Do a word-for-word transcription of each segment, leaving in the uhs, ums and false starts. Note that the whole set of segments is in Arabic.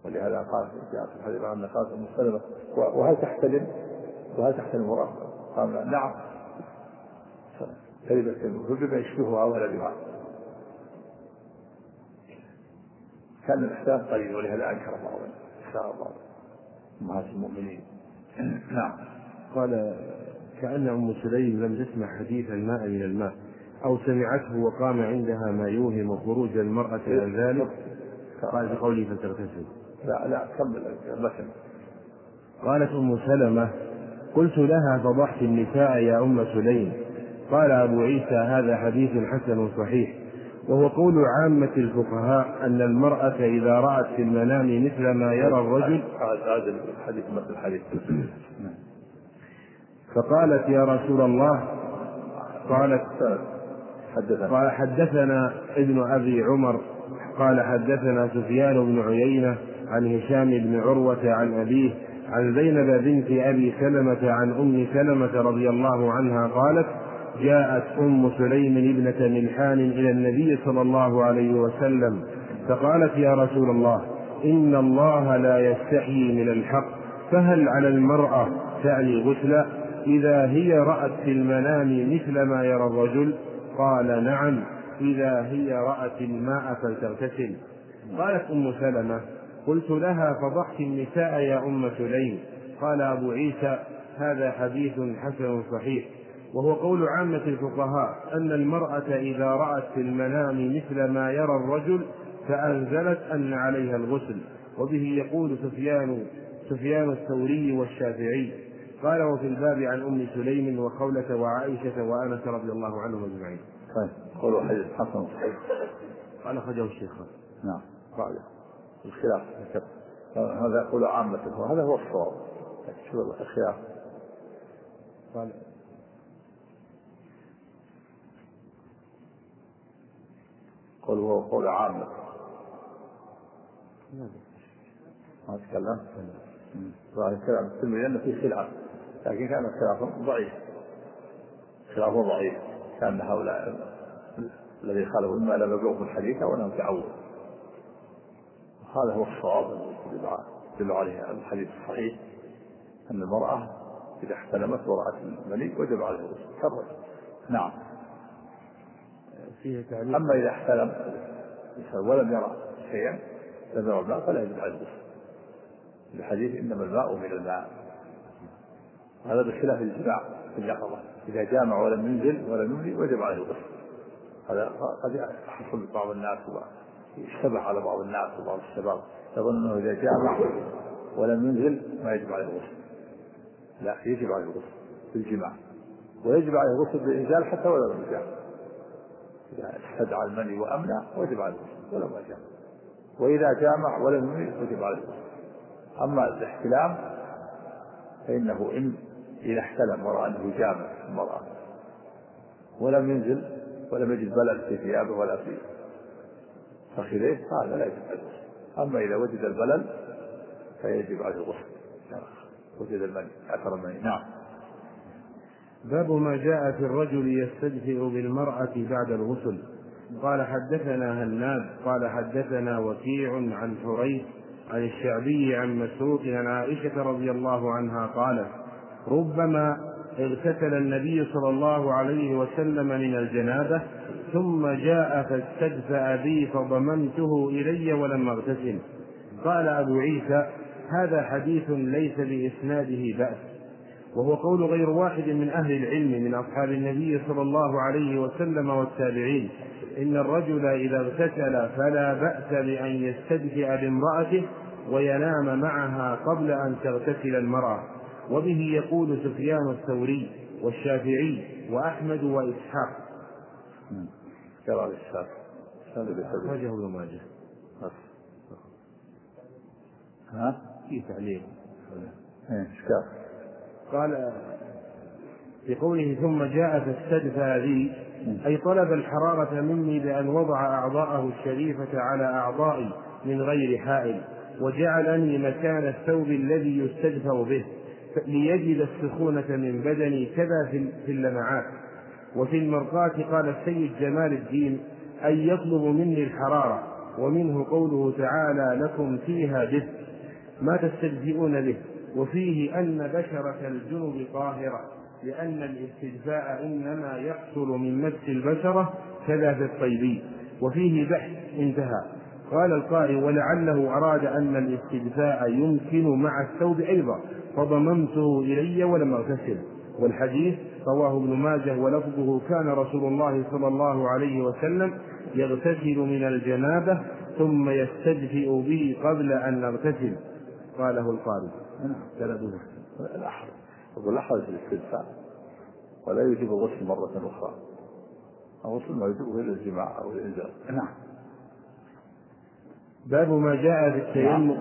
ولهذا قال جاء في الحديث عن قال أم سلمة وهل تحتلم وهل تحتلم المرأة؟ قال نعم كلمة بما يشبهها ولدها. كان الإحسان قليل ولهذا أنكر بعض النساء بعض أمهات المؤمنين. نعم. قال كأن أم سليم لم تسمع حديث الماء من الماء أو سمعته وقام عندها ما يوهم خروج المرأة عن ذلك. قال في قوله فلتغتسل. لا لا كمل مثلا. قالت أم سلمة قلت لها فضحت النساء يا أم سليم. قال أبو عيسى هذا حديث حسن صحيح، وهو قول عامة الفقهاء أن المرأة إذا رأت في المنام مثل ما يرى الرجل. هذا الحديث مثل الحديث. فقالت يا رسول الله قالت قال حدثنا ابن أبي عمر قال حدثنا سفيان بن عيينة عن هشام بن عروة عن أبيه عن زينب بنت أبي سلمة عن أم سلمة رضي الله عنها قالت جاءت أم سليم ابنة ملحان إلى النبي صلى الله عليه وسلم فقالت يا رسول الله إن الله لا يستحيي من الحق، فهل على المرأة تعني غسلا إذا هي رأت في المنام مثل ما يرى الرجل؟ قال نعم إذا هي رأت الماء فلتغتسل. قالت أم سلمة قلت لها فضحت النساء يا أم سليم. قال أبو عيسى هذا حديث حسن صحيح، وهو قول عامة الفقهاء أن المرأة إذا رأت في المنام مثل ما يرى الرجل فأنزلت أن عليها الغسل، وبه يقول سفيان سفيان الثوري والشافعي. قال وفي الباب عن أم سليم وخولة وعائشة وأنس رضي الله عنهم أجمعين. قولوا حديث حسن صحيح. قال أخرجه الشيخ. نعم بعد الخلاف هذا يقول عامة هذا هو الصواب. شو الخلاف؟ قال قول هو قول عامة ما تكلم ظاهر كلام الترمذي لأن فيه خلاف، لكن كان خلاف ضعيف خلاف ضعيف كان هؤلاء الذي خالفوا إما لم يبلغوا في الحديث أو لم يتعودوا. هذا هو الصواب الذي يدل عليه الحديث الصحيح أن المرأة إذا احتلمت ورأت المني وجب عليها الغسل. نعم. فيه تعليق. أما إذا احتلم ولم يرى شيئا لم يرى الماء فلا يجب عليه الغسل. الحديث إنما الماء من الماء. هذا بخلاف الجماع في اليقظة، إذا جامع ولم ينزل ولم يملي وجب عليه الغسل. هذا قد يحصل بعض الناس ويشتبه على بعض الناس وبعض الشباب يظن أنه إذا جامع ولم ينزل ما يجب عليه الغسل. لا، يجب عليه الغسل في الجماع، ويجب عليه الغسل بالإنزال حتى ولو لم يجامع. إذا استدعى المني وأمنع وجب عليه الغسل ولو ما جامع، وإذا جامع ولم يملي وجب عليه الغسل. أما الاحتلام فإنه إن إذا احتلم ورأى أنه جامع المرأة ولم ينزل ولم يجد بلل في ثيابه ولا في فخذيه هذا لا يجب عليه الغسل. أما إذا وجد البلل فيجب عليه الغسل، وجد المني أثر المني. نعم. باب ما جاء في الرجل يستدفئ بالمرأة بعد الغسل. قال حدثنا هناد قال حدثنا وكيع عن حريث عن الشعبي عن مسروق عن عائشة رضي الله عنها قالت ربما اغتسل النبي صلى الله عليه وسلم من الجنابة ثم جاء فاستدفأ بي فضممته إلي ولم اغتسل. قال أبو عيسى هذا حديث ليس بإسناده بأس، وهو قول غير واحد من أهل العلم من أصحاب النبي صلى الله عليه وسلم والتابعين إن الرجل إذا اغتسل فلا بأس بأن يستدفئ بامرأته وينام معها قبل أن تغتسل المرأة، وبه يقول سفيان الثوري والشافعي وأحمد وإسحاق. قال الإسحاق أخرجه ابن ماجه. ها في تعليق قال في قوله ثم جاء فاستدفى بي أي طلب الحرارة مني بأن وضع أعضاءه الشريفة على أعضائي من غير حائل، وجعلني مكان الثوب الذي يستدفأ به ليجد السخونة من بدني كذا في اللمعات. وفي المرقاة قال السيد جمال الدين أن يطلب مني الحرارة ومنه قوله تعالى لكم فيها دفء ما تستجزئون به. وفيه أن بشرة الجنب طاهرة لأن الاستجزاء إنما يحصل من مس البشرة كذا في الطيبين. وفيه بحث انتهى. قال القارئ ولعله أراد أن الاستجزاء يمكن مع الثوب أيضا فضممته إلي ولم أغتسل. والحديث رواه ابن ماجه ولفظه كان رسول الله صلى الله عليه وسلم يغتسل من الجنابة ثم يستجزئ به قبل أن نغتسل. قاله القارئ. جلده الأحر والأحر في الاستجزاء ولا يجب الغسل مرة أخرى. الغسل ما يجبه إلا الجماع أو الإنزال. نعم. باب ما جاء في التيمم.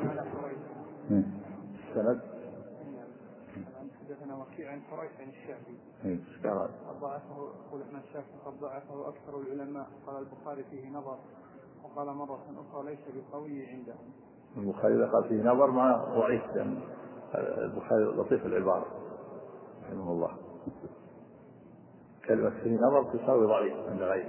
سند حدثنا وكيع عن حريث عن الشافعي ضعفه يقول ابن الشافعي قد ضعفه أكثر العلماء. قال البخاري فيه نظر وقال مرة أخرى ليس بقوي عنده. البخاري قال فيه نظر مع ضعيف يعني البخاري لطيف العبارة رحمه الله. كلمة فيه نظر تساوي ضعيف عند غيره.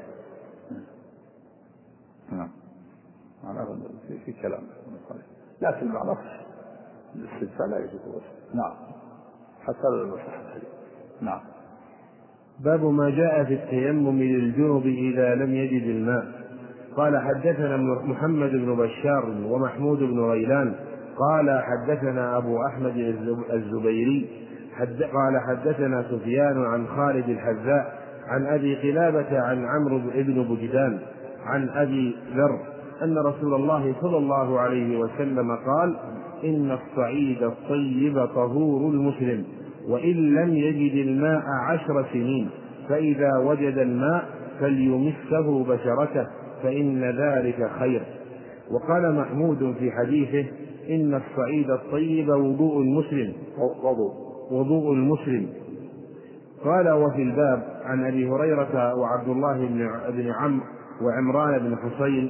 نعم معناه في, في كلام لكن مع نص الاستجزاء لا يجوز الغسل. نعم حتى المصح الحديث. نعم. باب ما جاء في التيمم للجنب إذا لم يجد الماء. قال حدثنا محمد بن بشار ومحمود بن غيلان قال حدثنا أبو أحمد الزبيري حد قال حدثنا سفيان عن خالد الحذاء عن أبي قلابة عن عمرو بن بجدان عن أبي ذر أن رسول الله صلى الله عليه وسلم قال إن الصعيد الطيب طهور المسلم وإن لم يجد الماء عشر سنين فإذا وجد الماء فليمسه بشرته فإن ذلك خير. وقال محمود في حديثه إن الصعيد الطيب وضوء المسلم وضوء المسلم. قال وفي الباب عن أبي هريرة وعبد الله بن عمرو وعمران بن حسين.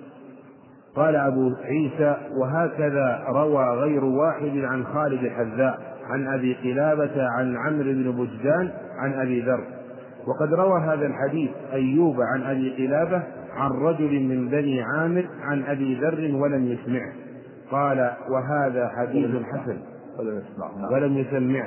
قال أبو عيسى وهكذا روى غير واحد عن خالد الحذاء عن أبي قلابة عن عمرو بن بجدان عن أبي ذر. وقد روى هذا الحديث أيوب عن أبي قلابة عن رجل من بني عامر عن أبي ذر ولم يسمعه. قال وهذا حديث حسن ولم يسمعه ولم يسمعه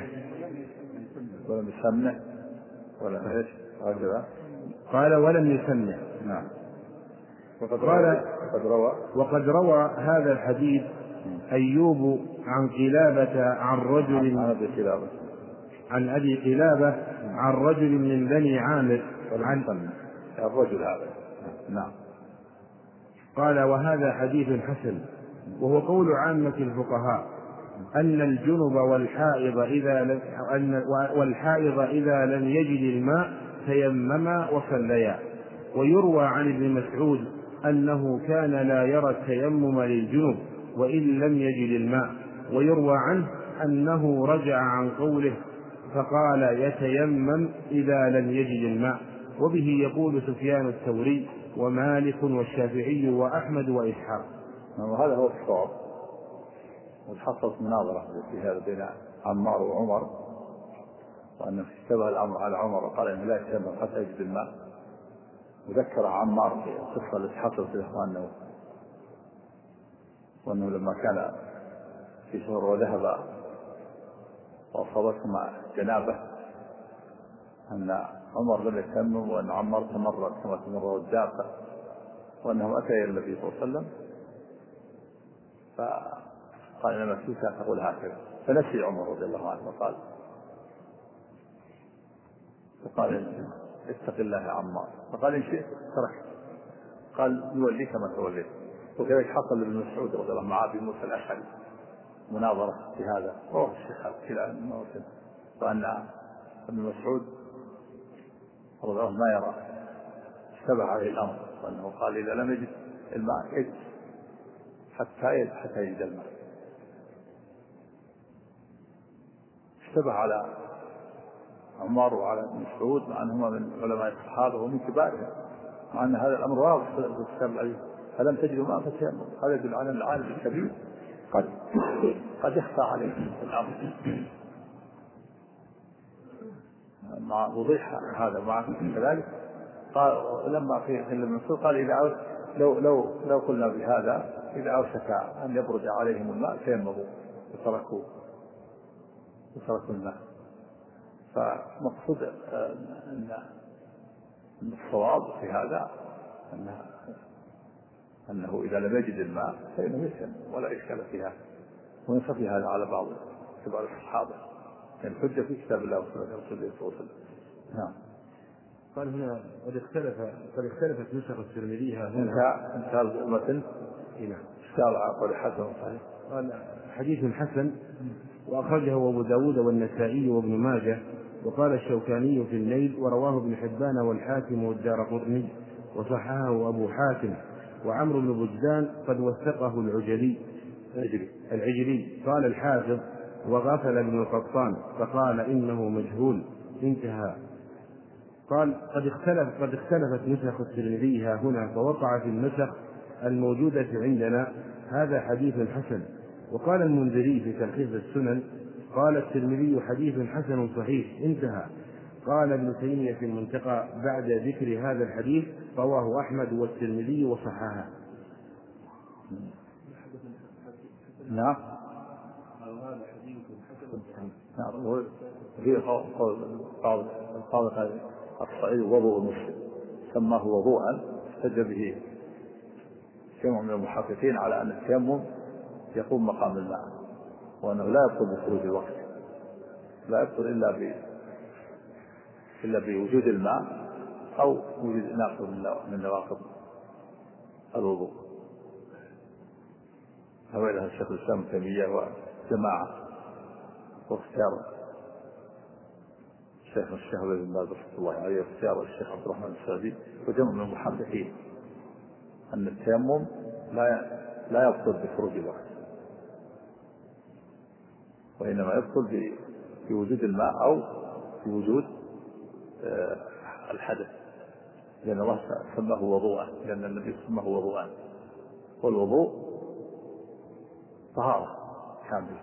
ولم يسمعه ولا ايش هكذا قال ولم يسمع. نعم. وقد قال وقد روى وقد روى هذا الحديث أيوب عن قلابة عن رجل عن أبي قلابة عن أبي قلابة عن رجل من بني عامر عن الرجل هذا. نعم. قال وهذا حديث حسن. وهو قول عامة الفقهاء أن الجنب والحائض إذا لم أن والحائض إذا لم يجد الماء تيمما وصليا. ويروى عن ابن مسعود أنه كان لا يرى التيمم للجنب وإن لم يجد الماء. ويروى عنه أنه رجع عن قوله فقال يتيمم إذا لم يجد الماء. وبه يقول سفيان الثوري ومالك والشافعي وأحمد وإسحاق. وهذا هو الصواب. وحصلت مناظرة في هذا بين عمار وعمر وأنه اشتبه الأمر على عمر وقال إنه لا يتيمم حتى يجد الماء. وذكر عمار في القصة التي حصلت له أنه وأنه لما كان في شهر وذهب وأصابتهما جنابة أن عمر لم يتيمم وأن عمار تمرد كما تمرد الدابة وأنهم أتيا النبي صلى الله عليه وسلم فقال إنما فيك تقول هكذا. فنسي عمر رضي الله عنه وقال فقال اتق الله يا عمار. فقال إن شئت تركت. قال يوليك ما توليت. وكذلك حصل لابن مسعود رضي الله عنه مع أبي موسى الأشعري مناظرة في هذا. رواه الشيخ كلا الموسم وأن ابن مسعود رضي الله عنه ما يرى اشتبه عليه الأمر وأنه قال إذا لم يجد الماء يجد حتى يجد حتى يجد الماء. اشتبه على عمر وعلى ابن مسعود مع أنهما من علماء الصحابة ومن كبارهم مع أن هذا الأمر واضح في الكتاب العزيز. فلم تجدوا ماء فتيمموا. هذا يدل على أن العالم الكبير قد قد يخفى عليه الأمر. مع وضيح هذا مع كذلك قال لما في ابن مسعود قال إذا عاوز لو لو لو قلنا بهذا إذا أوشك أن يبرد عليهم الماء تيمموا وتركوا وتركوا الماء. فمقصود أن الصواب في هذا أنه, أنه إذا لم يجد الماء فإنه يتيمم ولا إشكال فيها، وينصفي هذا على بعض كبار الصحابة يعني الحجة في كتاب الله وسنة رسول الله صلى الله عليه وسلم. نعم. قال هنا قد اختلف قد اختلفت نسخ الترمذي هنا. انتهى المتن. نعم. اشتغل على قول حسن صحيح. قال حديث حسن وأخرجه أبو داود والنسائي وابن ماجه، وقال الشوكاني في الليل، ورواه ابن حبان والحاكم والدارقطني وصححه أبو حاتم، وعمرو بن بجدان قد وثقه العجلي العجلي العجلي قال الحافظ وغفل ابن القطان فقال إنه مجهول. انتهى. قال قد اختلف قد اختلفت نسخ الترمذي ها هنا، فوقع في النسخ الموجودة عندنا هذا حديث حسن. وقال المنذري في تلخيص السنن قال الترمذي حديث حسن صحيح. انتهى. قال ابن تيمية في المنتقى بعد ذكر هذا الحديث رواه أحمد والترمذي وصححه. نعم. نعم. في قول بعض الصعيد وضوء مسلم سماه وضوءا، احتج به جمع من المحققين على أن التيمم يقوم مقام الماء، وأنه لا يبطل بخروج الوقت، لا يبطل إلا ب إلا بوجود الماء أو وجود ناقض من نواقض الوضوء. هذا الشيخ الإسلام ابن تيمية وجماعة، واختيار الشيخ الشيخ بن باز رحمة الله عليه، واختيار الشيخ عبد الرحمن السعدي وجمع من المحققين أن التيمم لا لا يبطل بخروج الوقت، وإنما يبطل بوجود الماء أو بوجود الحدث، لأن الله سماه وضوءا، لأن النبي سماه وضوءا، والوضوء طهارة كاملة.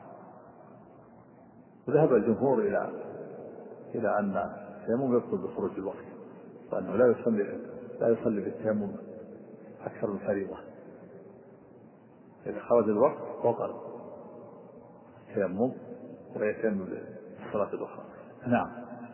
وذهب الجمهور إلى إلى أن التيمم يبطل بخروج الوقت، وأنه لا يصلي لا يصلي بالتيمم أكثر من فريضة، إذا خرج الوقت بطل التيمم ويتم بالصلاة الأخرى. نعم.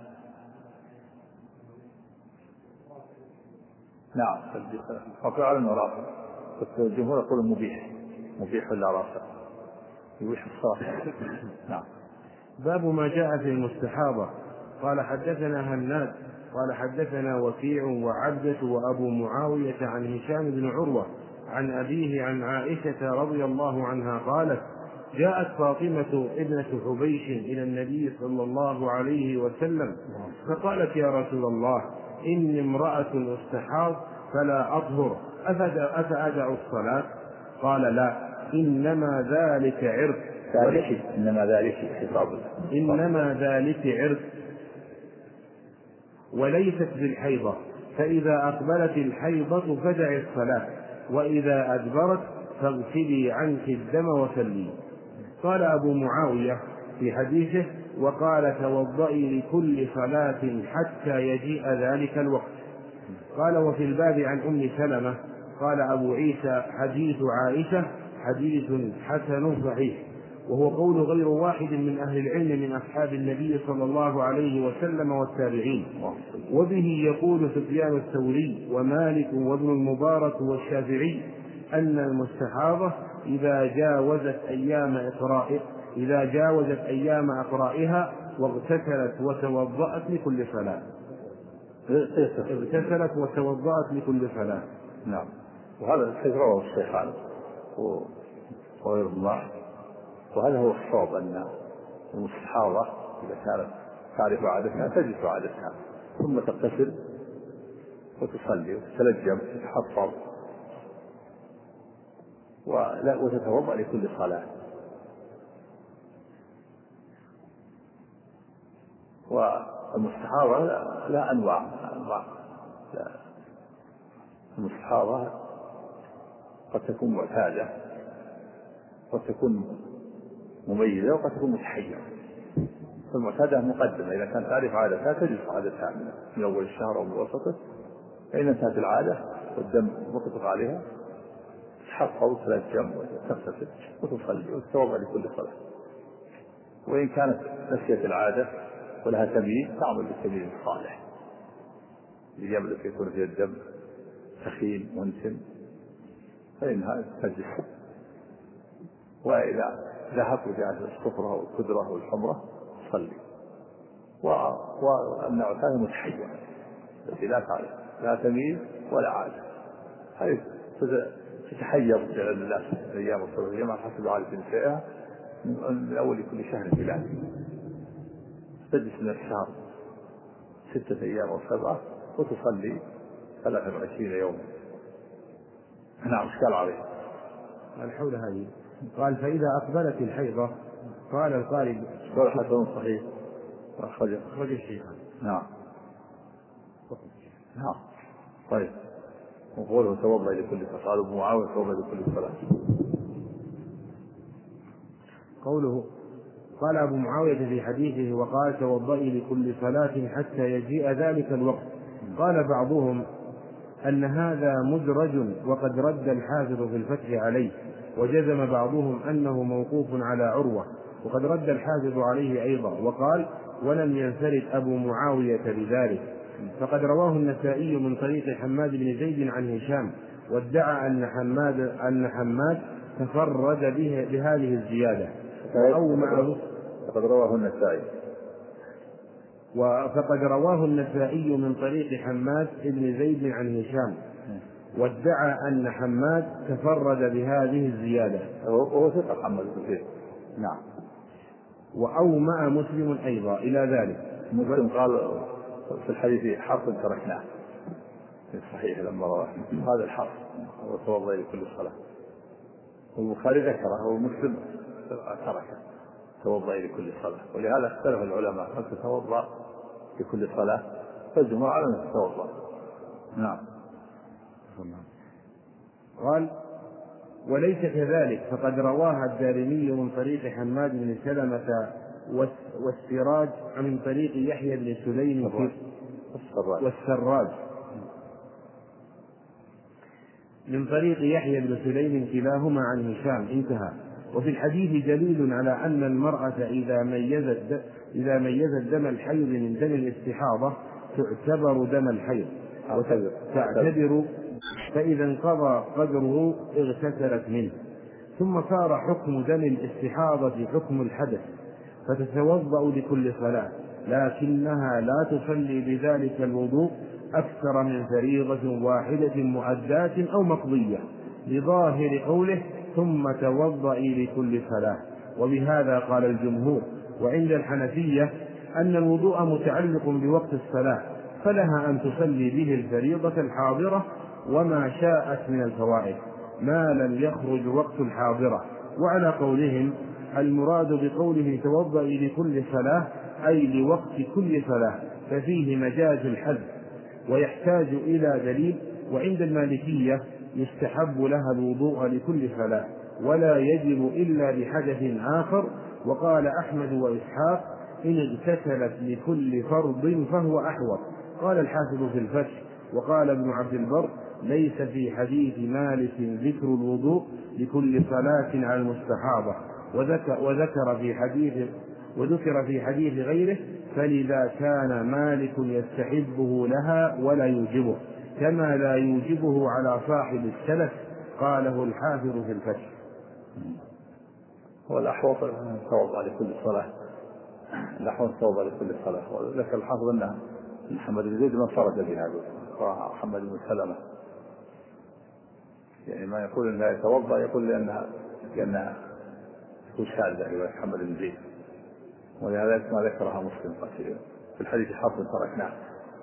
نعم. ففعلا ورافع، الجمهور يقول مبيح مبيح ولا رافع يبيح الصلاة. نعم. باب ما جاء في المستحاضة. قال حدثنا هناد قال حدثنا وكيع وعبدة وأبو معاوية عن هشام بن عروة عن أبيه عن عائشة رضي الله عنها قالت جاءت فاطمة ابنة حبيش إلى النبي صلى الله عليه وسلم فقالت يا رسول الله إني امرأة استحاض فلا أطهر أفأدع الصلاة؟ قال لا، إنما ذلك عرق ذلك إنما ذلك خطاب إنما ذلك عرق وليست بالحيضة، فإذا أقبلت الحيضة فدعي الصلاة، وإذا أدبرت فاغسلي عنك الدم وسلي. قال أبو معاوية في حديثه وقال توضئي لكل صلاة حتى يجيء ذلك الوقت. قال وفي الباب عن أم سلمة قال أبو عيسى حديث عائشة حديث حسن صحيح، وهو قول غير واحد من أهل العلم من أصحاب النبي صلى الله عليه وسلم والتابعين. وبه يقول سفيان الثوري ومالك وابن المبارك والشافعي أن المستحاضة إذا جاوزت أيام إقرائها إذا جاوزت أيام أقرائها واغتسلت وتوضأت لكل صلاة اغتسلت وتوضأت لكل صلاة. نعم. وهذا الحديث رواه الشيخان وغيرهما، وهذا هو الصواب أن المستحاضة إذا كانت تعرف عادتها تجلس عادتها ثم تغتسل وتصلي وتتلجم وتتحفظ وتتوضأ لكل صلاة. والمستحاضة لا أنواع أنواع لا. المستحاضة قد تكون معتادة قد تكون مميزة وقد تكون متحيرة. فالمعتادة مقدمة، إذا كانت تعرف عادتها تجلس عادتها من أول الشهر أو من وسطه، فإن انتهت العادة والدم متفق عليها تحط حوض ثلاث جم وتغتسل وتصلي وتتوضأ لكل صلاة. وإن كانت نسيت العادة ولها تمييز تعمل بالتمييز الصالح ليبلغ يكون فيها الدم ثخين منتن فإنها تنجح. وإذا ذهبت إلى الصفرة والكدرة والحمرة صلي. والنوع الثاني متحيز التي لا تعرف لا تمييز ولا عادة، هذه تتحيز جعل الناس الأيام والصلاة على حسب عادة نسائها من أول كل شهر هلال تجلس من الشهر ستة أيام أو سبعة وتصلي ثلاثة وعشرين يوما. نعم إشكال عليه الحول هذه. قال فإذا أقبلت الحيضة قال القارئ قال حسن صحيح وأخرج أخرج الشيخان. نعم نعم طيب. وقوله توضأ لكل صلاة قال أبو معاوية توضأ لكل صلاة. قوله قال أبو معاوية في حديثه وقال توضئي لكل صلاة حتى يجيء ذلك الوقت. قال بعضهم أن هذا مدرج وقد رد الحافظ في الفتح عليه، وجزم بعضهم أنه موقوف على عروة وقد رد الحافظ عليه أيضا، وقال ولم ينفرد أبو معاوية بذلك، فقد رواه النسائي من طريق حماد بن زيد عن هشام وادعى أن حماد أن حماد تفرد به بهذه الزيادة أو معه فقد رواه النسائي فقد رواه النسائي من طريق حماد بن زيد عن هشام وادعى أن حماد تفرد بهذه الزيادة وهو ثقة حماد بن زيد. نعم. وأومأ مسلم أيضا إلى ذلك. مسلم قال في الحديث حرف تركناه في الصحيح لما رواه هذا الحرف وتوضأ لكل صلاة، والبخاري ذكره ومسلم تركه توضأ لكل صلاة، ولهذا اختلف العلماء هل تتوضأ لكل صلاة فالجمهور على أن تتوضأ. نعم. قال وليس كذلك فقد رواها الدارمي من طريق حماد بن سلمة والسراج من طريق يحيى بن سليم والسراج من طريق يحيى بن سليم كلاهما عن هشام انتهى. وفي الحديث دليل على أن المرأة إذا ميزت إذا ميزت دم الحيض من دم الاستحاضة تعتبر دم الحيض وتعتبر، فإذا انقضى قدره اغتسلت منه. ثم صار حكم دم الاستحاضة حكم الحدث فتتوضأ لكل صلاة، لكنها لا تصلي بذلك الوضوء أكثر من فريضة واحدة مؤداة أو مقضية لظاهر قوله ثم توضئي لكل صلاة. وبهذا قال الجمهور. وعند الحنفية أن الوضوء متعلق بوقت الصلاة فلها أن تصلي به الفريضة الحاضرة وما شاءت من الفوائد ما لم يخرج وقت الحاضرة. وعلى قولهم المراد بقوله توضئي لكل صلاة أي لوقت كل صلاة، ففيه مجاز الحذف ويحتاج إلى دليل. وعند المالكية يستحب لها الوضوء لكل صلاة ولا يجب إلا بحدث آخر. وقال أحمد وإسحاق إن اغتسلت لكل فرض فهو أحوط. قال الحافظ في الفتح وقال ابن عبد البر ليس في حديث مالك ذكر الوضوء لكل صلاة على المستحاضة، وذكر, وذكر في حديث وذكر في حديث غيره فلذا كان مالك يستحبه لها ولا يوجبه كما لا يوجبه على صاحب السلف. قاله الحافظ في الفتح. والأحوط توضأ لكل صلاة الأحوط توضأ لكل صلاة. وذكر الحافظ أن محمد بن زيد ما فرد بها محمد بن سلمة، يعني ما يقول أنها يتوضأ يقول لأنها لأنها تكون شاذة رواية محمد بن زيد، ولهذا ما ذكرها مسلم في الحديث حرف تركناه.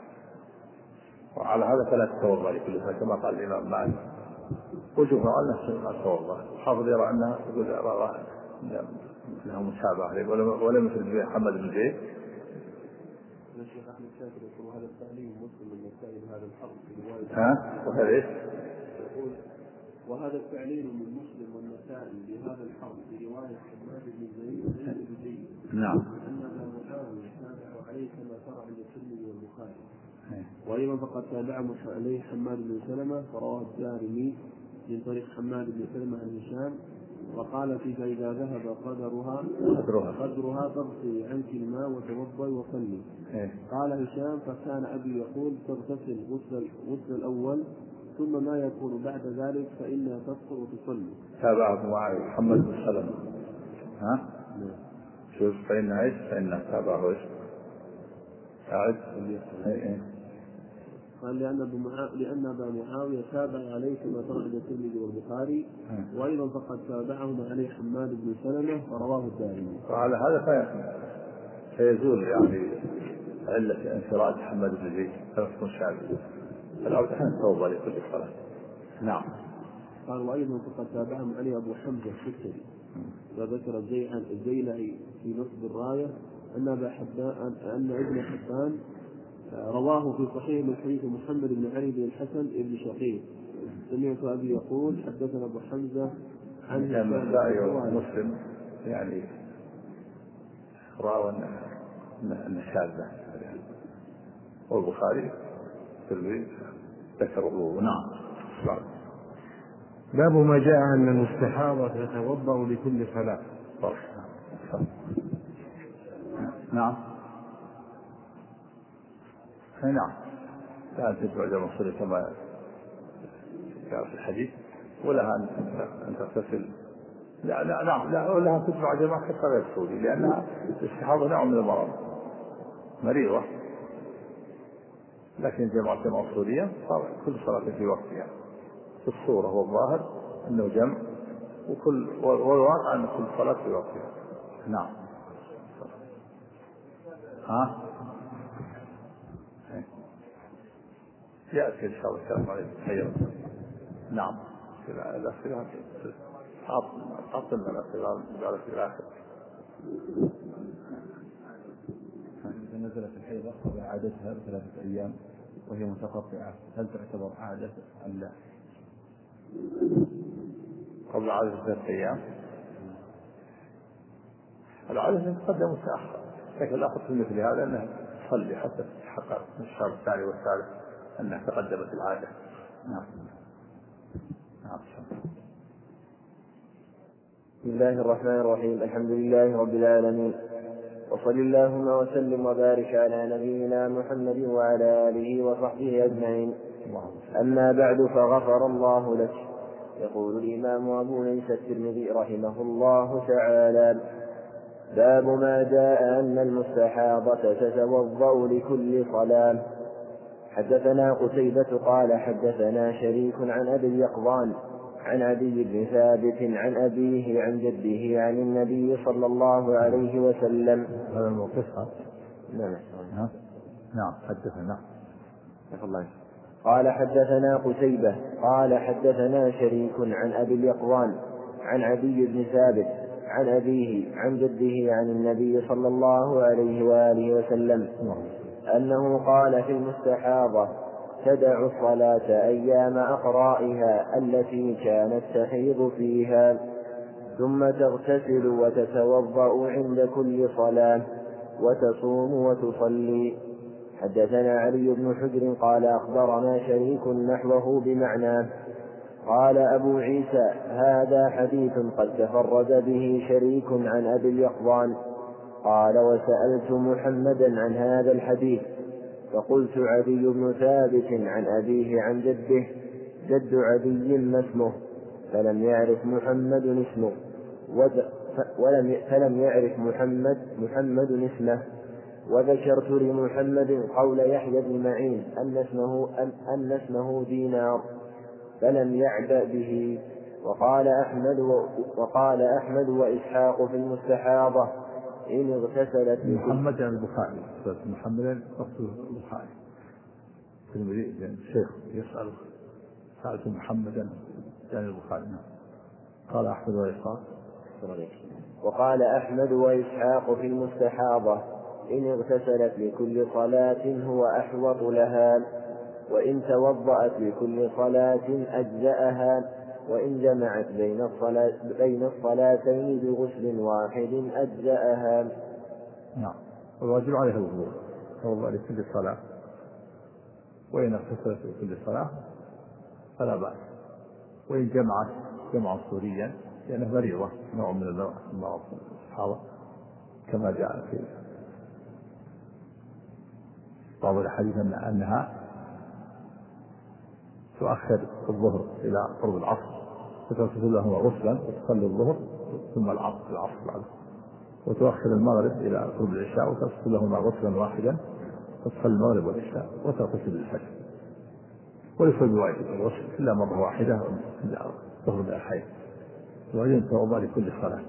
وعلى هذا فلا تتوضأ لكل صلاة كما قال الإمام مالك وجمهور على نفس ما تتوضأ. الحافظ يرى أنها يقول لها مشابهة ولم يفرد بها محمد بن زيد. الشيخ أحمد شاكر يقول هذا التعليم مسلم من مسائل هذا الحرف في رواية ها وهذا إيش؟ يقول وهذا التعليل من مسلم والنسائي بهذا الحرف في رواية حماد بن زيد بن زيد. نعم. أن أبا معاوية تابع عليه كما ترى عند الترمذي والبخاري. وأيضا فقد تابعه عليه حماد بن سلمة فرواه الدارمي من طريق حماد بن سلمة عن هشام وقال في فإذا ذهب قدرها قدرها فاغسلي عنك الماء وتوضئي وصلي. قال هشام فكان أبي يقول تغتسل غسل غسل الأول ثم ما يكون بعد ذلك فإنها تفطر وتصلي. تابعه معي محمد بن سلمة. ها؟ شوف فإن ايش؟ فإن تابعه ايش؟ أعد. قال لأن لأن أبا معاوية تابع عليه كما ترجم الترمذي والبخاري وأيضا فقد تابعهم عليه حماد بن سلمة ورواه الدارمي. وعلى هذا فيزول يعني علة انفراد حماد بن زيد فيكون شاذ. العودة حين توضأ لكل صلاة. نعم. قال وأيضا فقد تابعهم عليه أبو حمزة السكري وذكر الزيلعي في نصب الراية أن أبا حبان أن ابن حبان رواه في صحيح من حديث محمد بن علي بن الحسن بن شقيق سمعت أبي يقول حدثنا أبو حمزة عن النسائي ومسلم يعني راوا أن شاذة والبخاري في ذكره. نعم. باب ما جاء أن المستحاضة تتوضأ لكل صلاة. نعم. نعم. لا تدعو إلى المصلي كما جاء في الحديث ولها أن تغتسل. لا لا نعم لا ولها أن تدفع جماعة حتى غير سوري لأنها الاستحاضة نوع من المرض مريضة لكن جماعة المصرية صار كل صلاة في وقتها في الصورة والظاهر أنه جمع وكل والواقع أن كل صلاة في وقتها. نعم. ها يأتي إن شاء الله الكلام عليه خير. نعم. الأسئلة أطل من الأسئلة على في الآخر. إذا نزلت الحيضة قبل عادتها بثلاثة أيام وهي متقطعة هل تعتبر عادة أم لا؟ قبل عادة ثلاثة أيام العادة تقدم وتأخر لكن الأخذ في مثل هذا أنها تصلي حتى تتحقق من الشهر الثاني والثالث أنها تقدمت العادة. نعم. نعم. بسم الله الرحمن الرحيم. الحمد لله رب العالمين وصل اللهم وسلم وبارك على نبينا محمد وعلى آله وصحبه أجمعين. أما بعد فغفر الله لك. يقول الإمام أبو عيسى الترمذي رحمه الله تعالى باب ما جاء أن المستحاضة تتوضأ لكل صلاة. حدثنا قتيبة قال حدثنا شريك عن أبي اليقظان عن عدي بن ثابت عن أبيه عن جده عن النبي صلى الله عليه وسلم. هذا الموقف. نعم. نعم. حدثنا. قال حدثنا قتيبة قال حدثنا شريك عن أبي اليقظان عن عدي بن ثابت عن أبيه عن جده عن النبي صلى الله عليه وآله وسلم أنه قال في المستحاضة تدع الصلاة أيام أقرائها التي كانت تحيض فيها ثم تغتسل وتتوضأ عند كل صلاة وتصوم وتصلي. حدثنا علي بن حجر قال أخبرنا شريك نحوه بمعناه. قال أبو عيسى هذا حديث قد تفرد به شريك عن أبي اليقظان. قال وسألت محمدا عن هذا الحديث فقلت عدي بن ثابت عن أبيه عن جده جد عدي ما اسمه فلم يعرف محمد اسمه ولم فلم يعرف محمد محمد اسمه. وذكرت لمحمد قول يحيى بن معين أن اسمه أن اسمه دينار فلم يعبأ به. وقال أحمد وقال أحمد وإسحاق في المستحاضة إن اغتسلت محمد عن البخاري محمد رسول البخاري الشيخ يسأل سألت محمدا عن البخاري. قال أحمد وإسحاق. وقال أحمد وإسحاق في المستحاضة إن اغتسلت لكل صلاة هو أحوط لها وإن توضأت لكل صلاة أجزأها وإن جمعت بين الصلاة بين الصلاتين بغسل واحد أجزأها. نعم. والواجب عليها الوضوء توضأ لكل صلاة وإن اغتسلت في كل صلاة فلا بأس، وإن جمعت جمعا صوريا لأنه مريضة نوع من المرض الصحابة كما جاء في بعض الحديث أنها تؤخر الظهر إلى قرب العصر فتغتسل لهما غسلا وتصلي الظهر ثم العصر العصر بعده، وتؤخر المغرب إلى قرب العشاء وتغتسل لهما غسلا واحدا وتصلي المغرب والعشاء وتغتسل للفجر، وليس بواجب الغسل إلا مرة واحدة ظهر من الحيض، وأن توضأ لكل صلاة.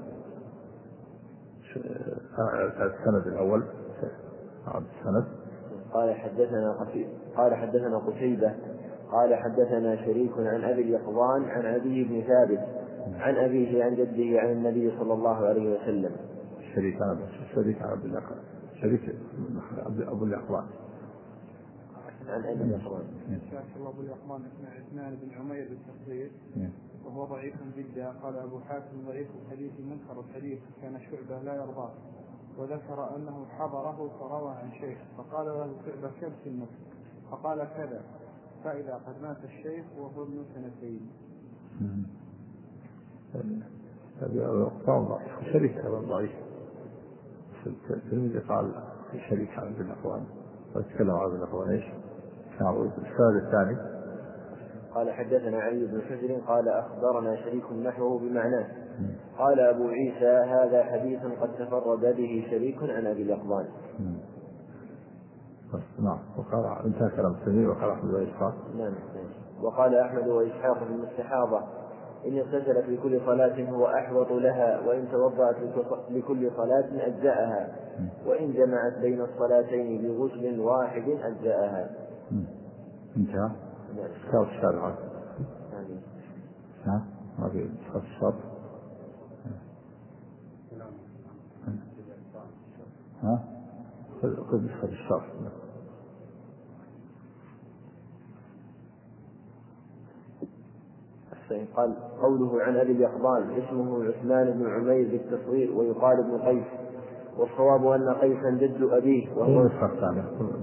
السند الأول السند قال حدثنا قتيبة قال حدثنا قتيبة قال حدثنا شريك عن أبي اليقظان عن عدي بن ثابت عن أبيه عن جده عن النبي صلى الله عليه وسلم. شريك عن شريك عن أبي شريك أبو اليقظان عن أبي اليقظان. أبو اليقظان اسمه عثمان بن عمير بالتصغير وهو ضعيف جدا. قال أبو حاتم ضعيف الحديث منكر الحديث كان شعبة لا يرضاه، وذكر أنه حضره فروى عن شيخ فقال له شعبة كم سنك؟ فقال كذا، فإذا قد مات الشيخ وهو ابن سنتين. هذا ضعيف شريك أيضا ضعيف. الترمذي قال شريك عن ابن الأخوان ويتكلم عن ابن الأخوان ايش؟ السؤال الثاني قال حدثنا علي بن حجر قال أخبرنا شريك نحوه بمعناه. قال أبو عيسى هذا حديث قد تفرد به شريك عن أبي اليقظان. نعم. وقال انتهى كلام الترمذي وقال أحمد وإسحاق. نعم. وقال أحمد وإسحاق في المستحاضة إن اغتسلت لكل صلاة هو أحوط لها، وإن توضأت لكل صلاة أجزأها، وإن جمعت بين الصلاتين بغسل واحد أجزأها. انتهى. كتاب الشارع. نعم. ما في نسخة الشرط. ها؟ خذ نسخة الشرط. قال قوله عن أبي اليقظان اسمه عثمان بن عمير بالتصغير ويقال ابن قيس، والصواب أن قيسا جد أبيه وهو نسخة الثانية.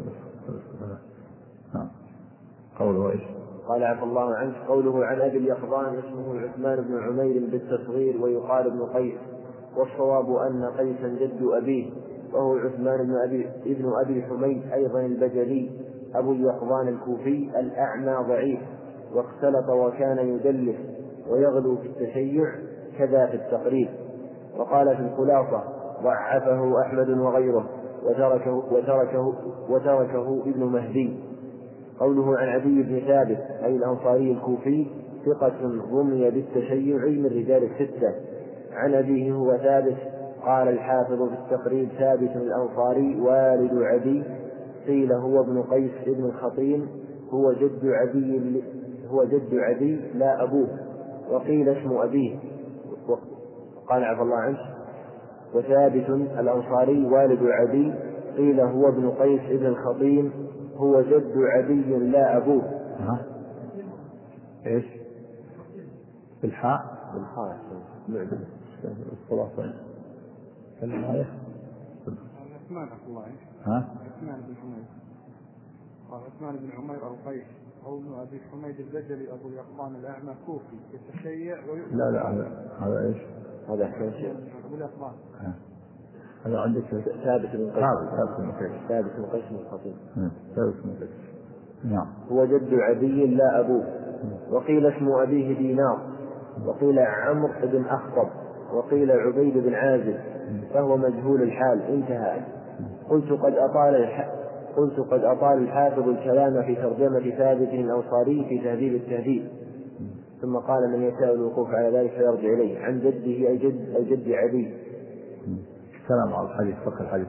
قوله ايش؟ قال عفى الله عنك قوله عن أبي اليقظان اسمه عثمان بن عمير بالتصغير ويقال ابن قيس، والصواب أن قيسا جد أبيه وهو عثمان بن أبي ابن أبي حميد أيضا البجلي أبو اليقظان الكوفي الأعمى ضعيف، واختلط وكان يدلس ويغلو في التشيع كذا في التقريب. وقال في الخلاصة ضعفه أحمد وغيره وتركه, وتركه, وتركه ابن مهدي. قوله عن عدي بن ثابت أي الأنصاري الكوفي ثقة رمي بالتشيع من رجال الستة. عن أبيه هو ثابت. قال الحافظ في التقريب ثابت الأنصاري والد عدي، قيل هو ابن قيس ابن الخطيم هو جد عدي هو جد عدي لا أبوه، وقيل اسم أبيه. قال عفى الله عنه وثابت الأنصاري والد عدي قيل هو ابن قيس ابن الخطيم هو جد عدي لا أبوه. ها؟ إيش؟ بالحاء؟ بالحاء. الخلاصة. كلام عليه. عثمان الله. ها؟ عثمان بن عمير. قال عثمان بن عمير القيس أو ابن أبي حميد البجلي أبو اليقظان الأعمى كوفي يتشيع ويؤمن. لا لا هذا هذا إيش؟ هذا حسين. أبو اليقظان. هذا عندك ثابت بن قيس. ثابت بن قيس. ثابت بن قيس بن الخطيب. ثابت بن قيس. نعم. هو جد عدي لا أبوه. وقيل اسم أبيه دينار، وقيل عمرو بن أخطب، وقيل عبيد بن عازب، فهو مجهول الحال. انتهى. قلت قد أطال الح... قلت قد أطال الحافظ الكلام في ترجمة ثابت الأنصاري في تهذيب التهذيب، ثم قال من يشاء الوقوف على ذلك فيرجع إليه. عن جده أي جد أي جد عدي. كلام على الحديث فقه الحديث.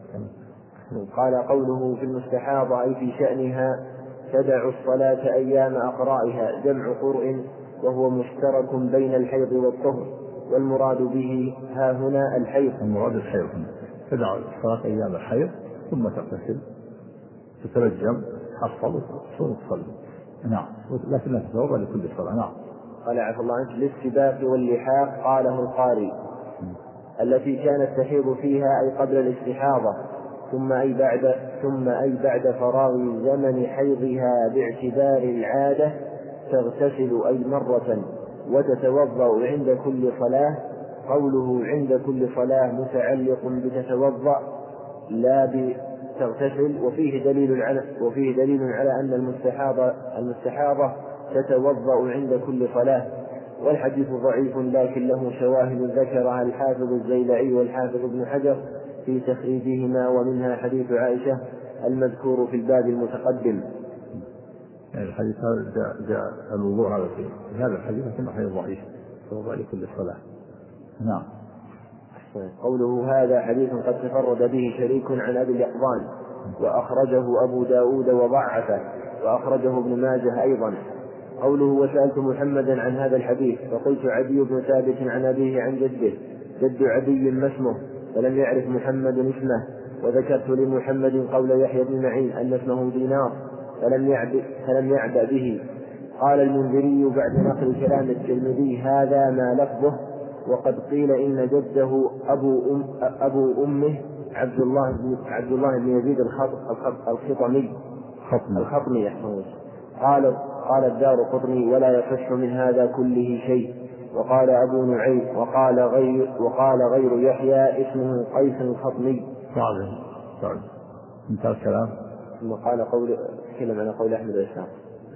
قال قوله في المستحاضة أي في شأنها تدع الصلاة أيام أقرائها جمع قرء وهو مشترك بين الحيض والطهر، والمراد به ها هنا الحيض. المراد الحيض. تدع الصلاة أيام الحيض ثم تغتسل تترجم حصل وتصلي. نعم. لكنها تتوضأ لكل صلاة. نعم. قال عفى الله عنك للسباق واللحاق قاله القاري التي كانت تحيض فيها أي قبل الاستحاضة، ثم أي بعد ثم أي بعد فراغ زمن حيضها باعتبار العادة تغتسل أي مرة وتتوضأ عند كل صلاة. قوله عند كل صلاة متعلق بتتوضأ لا بتغتسل، وفيه دليل على وفيه دليل على أن المستحاضة المستحاضة تتوضأ عند كل صلاة، والحديث ضعيف لكن له شواهد ذكرها الحافظ الزيلعي والحافظ ابن حجر في تخريجهما، ومنها حديث عائشة المذكور في الباب المتقدم. يعني الحديث هذا جاء, جاء الوضوء هذا في هذا الحديث لكنه حديث ضعيف الوضوء لكل صلاة. نعم. قوله هذا حديث قد تفرد به شريك عن أبي اليقظان وأخرجه أبو داود وضعفه، وأخرجه ابن ماجه أيضا. قوله وسألت محمدا عن هذا الحديث فقلت عدي بن ثابت عن أبيه عن جده، جد عدي ما اسمه، فلم يعرف محمد اسمه. وذكرت لمحمد قول يحيى بن معين أن اسمه دينار فلم يعبأ فلم يعبأ به. قال المنذري بعد نقل كلام الترمذي هذا ما لفظه، وقد قيل إن جده أبو أم أبو أمه عبد الله بن عبد الله بن يزيد الخطمي الخطمي قال قال الدارقطني ولا يصح من هذا كله شيء. وقال أبو نعيم وقال غير وقال غير يحيى اسمه قيس الخطمي. صعب صعب انتهى الكلام. ثم قال قول تكلم على قول أحمد وإسحاق.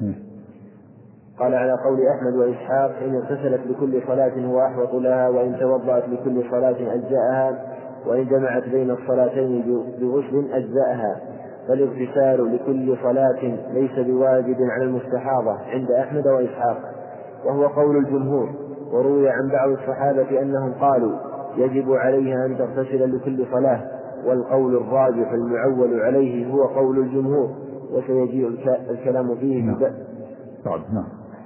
قال على قول أحمد وإسحاق إن اغتسلت لكل صلاة هو أحوط لها، وإن توضأت لكل صلاة أجزأها، وإن جمعت بين الصلاتين بغسل أجزأها. فالاغتسال لكل صلاة ليس بواجب على المستحاضة عند أحمد وإسحاق، وهو قول الجمهور. وروي عن بعض الصحابة أنهم قالوا يجب عليها أن تغتسل لكل صلاة، والقول الراجح المعول عليه هو قول الجمهور، وسيجيء الكلام فيه. طيب نعم.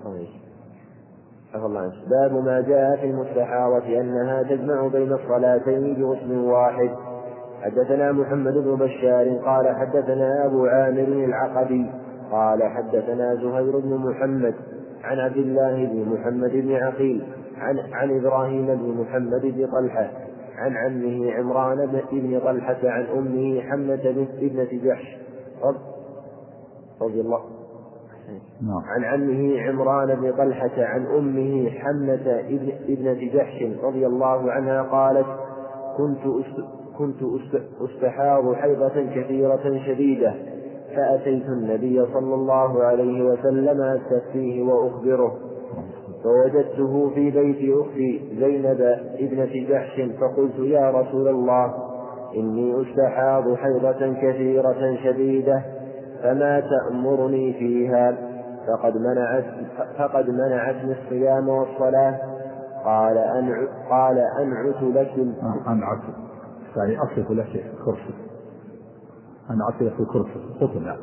باب ما جاء في المستحاضة أنها تجمع بين الصلاتين بغسل واحد. حدثنا محمد بن بشار قال حدثنا أبو عامر العقدي قال حدثنا زهير بن محمد عن عبد الله بن محمد بن عقيل عن, عن إبراهيم بن محمد بن طلحة عن عمه عمران بن طلحة عن أمه حملة ابنة جحش رضي الله عن عمه عمران بن طلحة عن أمه حملة ابنة جحش رضي الله عنها قالت كنت كنت أستحاض حيضة كثيرة شديدة، فأتيت النبي صلى الله عليه وسلم أستفتيه وأخبره، فوجدته في بيت أختي زينب ابنة جحش، فقلت يا رسول الله إني أستحاض حيضة كثيرة شديدة فما تأمرني فيها؟ فقد منعت فقد منعتني الصيام والصلاة. قال أنع قال أنعت لك أنعت يعني أصرف لك كرسي أنعت لك الكرسي قطنا.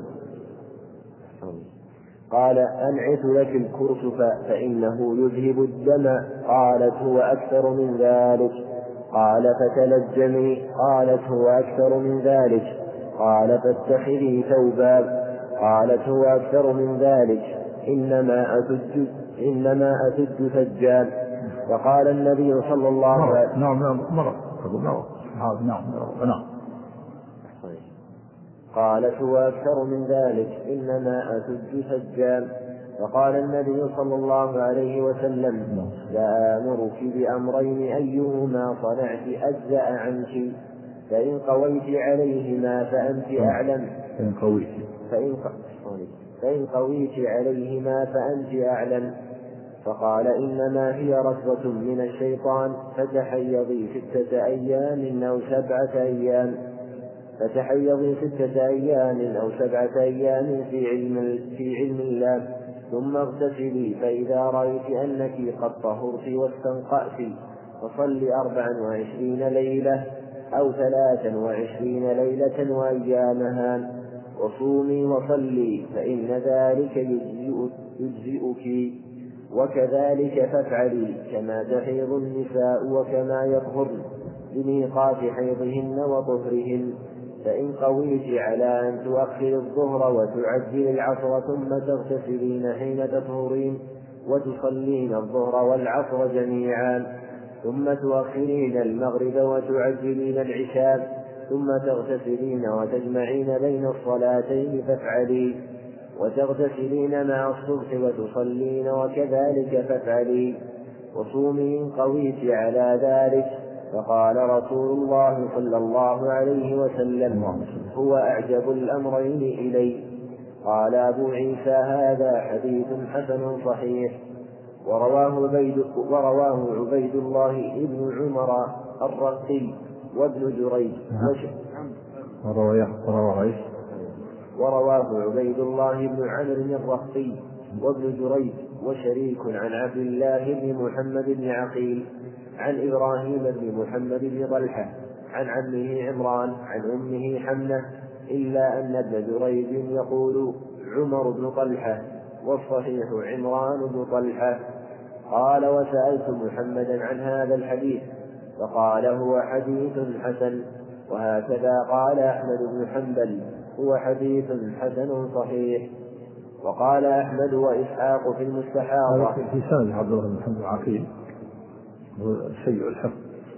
قال أنعت لك الكرسف فإنه يذهب الدم. قالت هو أكثر من ذلك. قال فتلجمي. قالت هو أكثر من ذلك. قال فاتخذي ثوبا. قالت هو أكثر من ذلك. إنما أسد إنما أسد سجال. وقال النبي صلى الله عليه وسلم نعم نعم مرة نعم نعم نعم. قالت هو أكثر من ذلك. إنما أسد سجال. وقال النبي صلى الله عليه وسلم لا آمرك بأمرين أيهما صنعت أجزأ عنك، فإن قويت عليهما فأنت أعلم فإن قويت فإن, فإن قويت عليهما فأنت أعلم. فقال إنما هي ركضة من الشيطان، فتحيضي ستة أيام أو سبعة أيام فتحيضي ستة أيام أو سبعة أيام في علم, في علم الله، ثم اغتسلي، فإذا رأيت أنك قد طهرت واستنقأت فصلي أربعا وعشرين ليلة أو ثلاثا وعشرين ليلة وأيامها، وصومي وصلي، فإن ذلك يجزئك، وكذلك فافعلي كما تحيض النساء وكما يطهرن بميقات حيضهن وطهرهن. فإن قويت على أن تؤخر الظهر وتعجل العصر ثم تغتسلين حين تطهرين وتصلين الظهر والعصر جميعا، ثم تؤخرين المغرب وتعجلين العشاء، ثم تغتسلين وتجمعين بين الصلاتين فافعلي، وتغتسلين مع الصبح وتصلين وكذلك فافعلي، وصومي إن قويت على ذلك. فقال رسول الله صلى الله عليه وسلم: هو أعجب الأمرين إلي. قال أبو عيسى: هذا حديث حسن صحيح. ورواه عبيد, ورواه عبيد الله بن عمر الرقي وابن جريج ورواه عبيد الله بن عمرو الرقي وابن جريج وشريك عن عبد الله بن محمد بن عقيل عن إبراهيم بن محمد بن طلحة عن عمه عمران عن أمه حمنة، إلا أن ابن جريج يقول عمر بن طلحة والصحيح عمران بن طلحة. قال: وسألت محمدا عن هذا الحديث فقال: هو حديث حسن. وهكذا قال أحمد بن حنبل: هو حديث حسن صحيح. وقال أحمد وإسحاق في المستحاضة. في سند عبد الله بن محمد العقيل هو سيء الحفظ،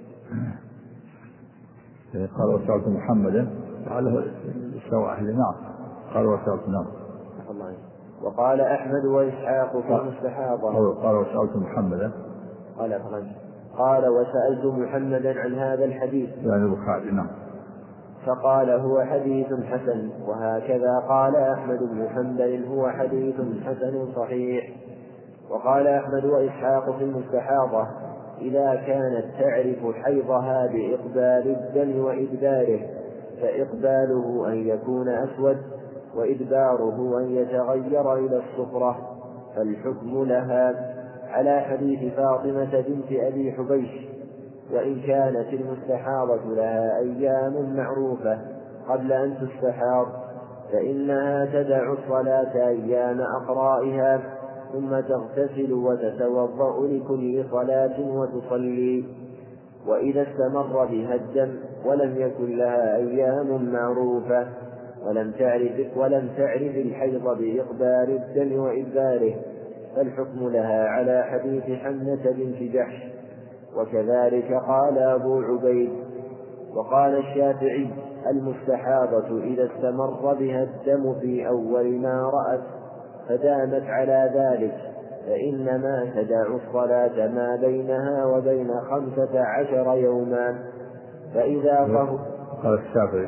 قال: وسألت محمدا لعله سوى أهل النار، قال: وسألت نار. وقال أحمد وإسحاق في المستحاضة. قال: وسألت محمدا. قال قال وسألت محمدا عن هذا الحديث، يعني البخاري. نعم. فقال: هو حديث حسن. وهكذا قال أحمد بن حنبل: هو حديث حسن صحيح. وقال أحمد وإسحاق في المستحاضة: إذا كانت تعرف حيضها بإقبال الدم وإدباره فإقباله أن يكون أسود وإدباره أن يتغير إلى الصفرة، فالحكم لها على حديث فاطمة بنت أبي حبيش. وإن كانت المستحاضة لها أيام معروفة قبل أن تستحاض فإنها تدع الصلاة أيام أقرائها، ثم تغتسل وتتوضأ لكل صلاة وتصلي. وإذا استمر بها الدم ولم يكن لها أيام معروفة ولم تعرف, ولم تعرف الحيض بإقبال الدم وإدباره فالحكم لها على حديث حمنة بنت جحش. وكذلك قال أبو عبيد. وقال الشافعي: المستحاضة إذا استمر بها الدم في أول ما رأت فدامت على ذلك فإنما تدع الصلاة ما بينها وبين خمسة عشر يوما. فإذا طهر. قال الشافعي.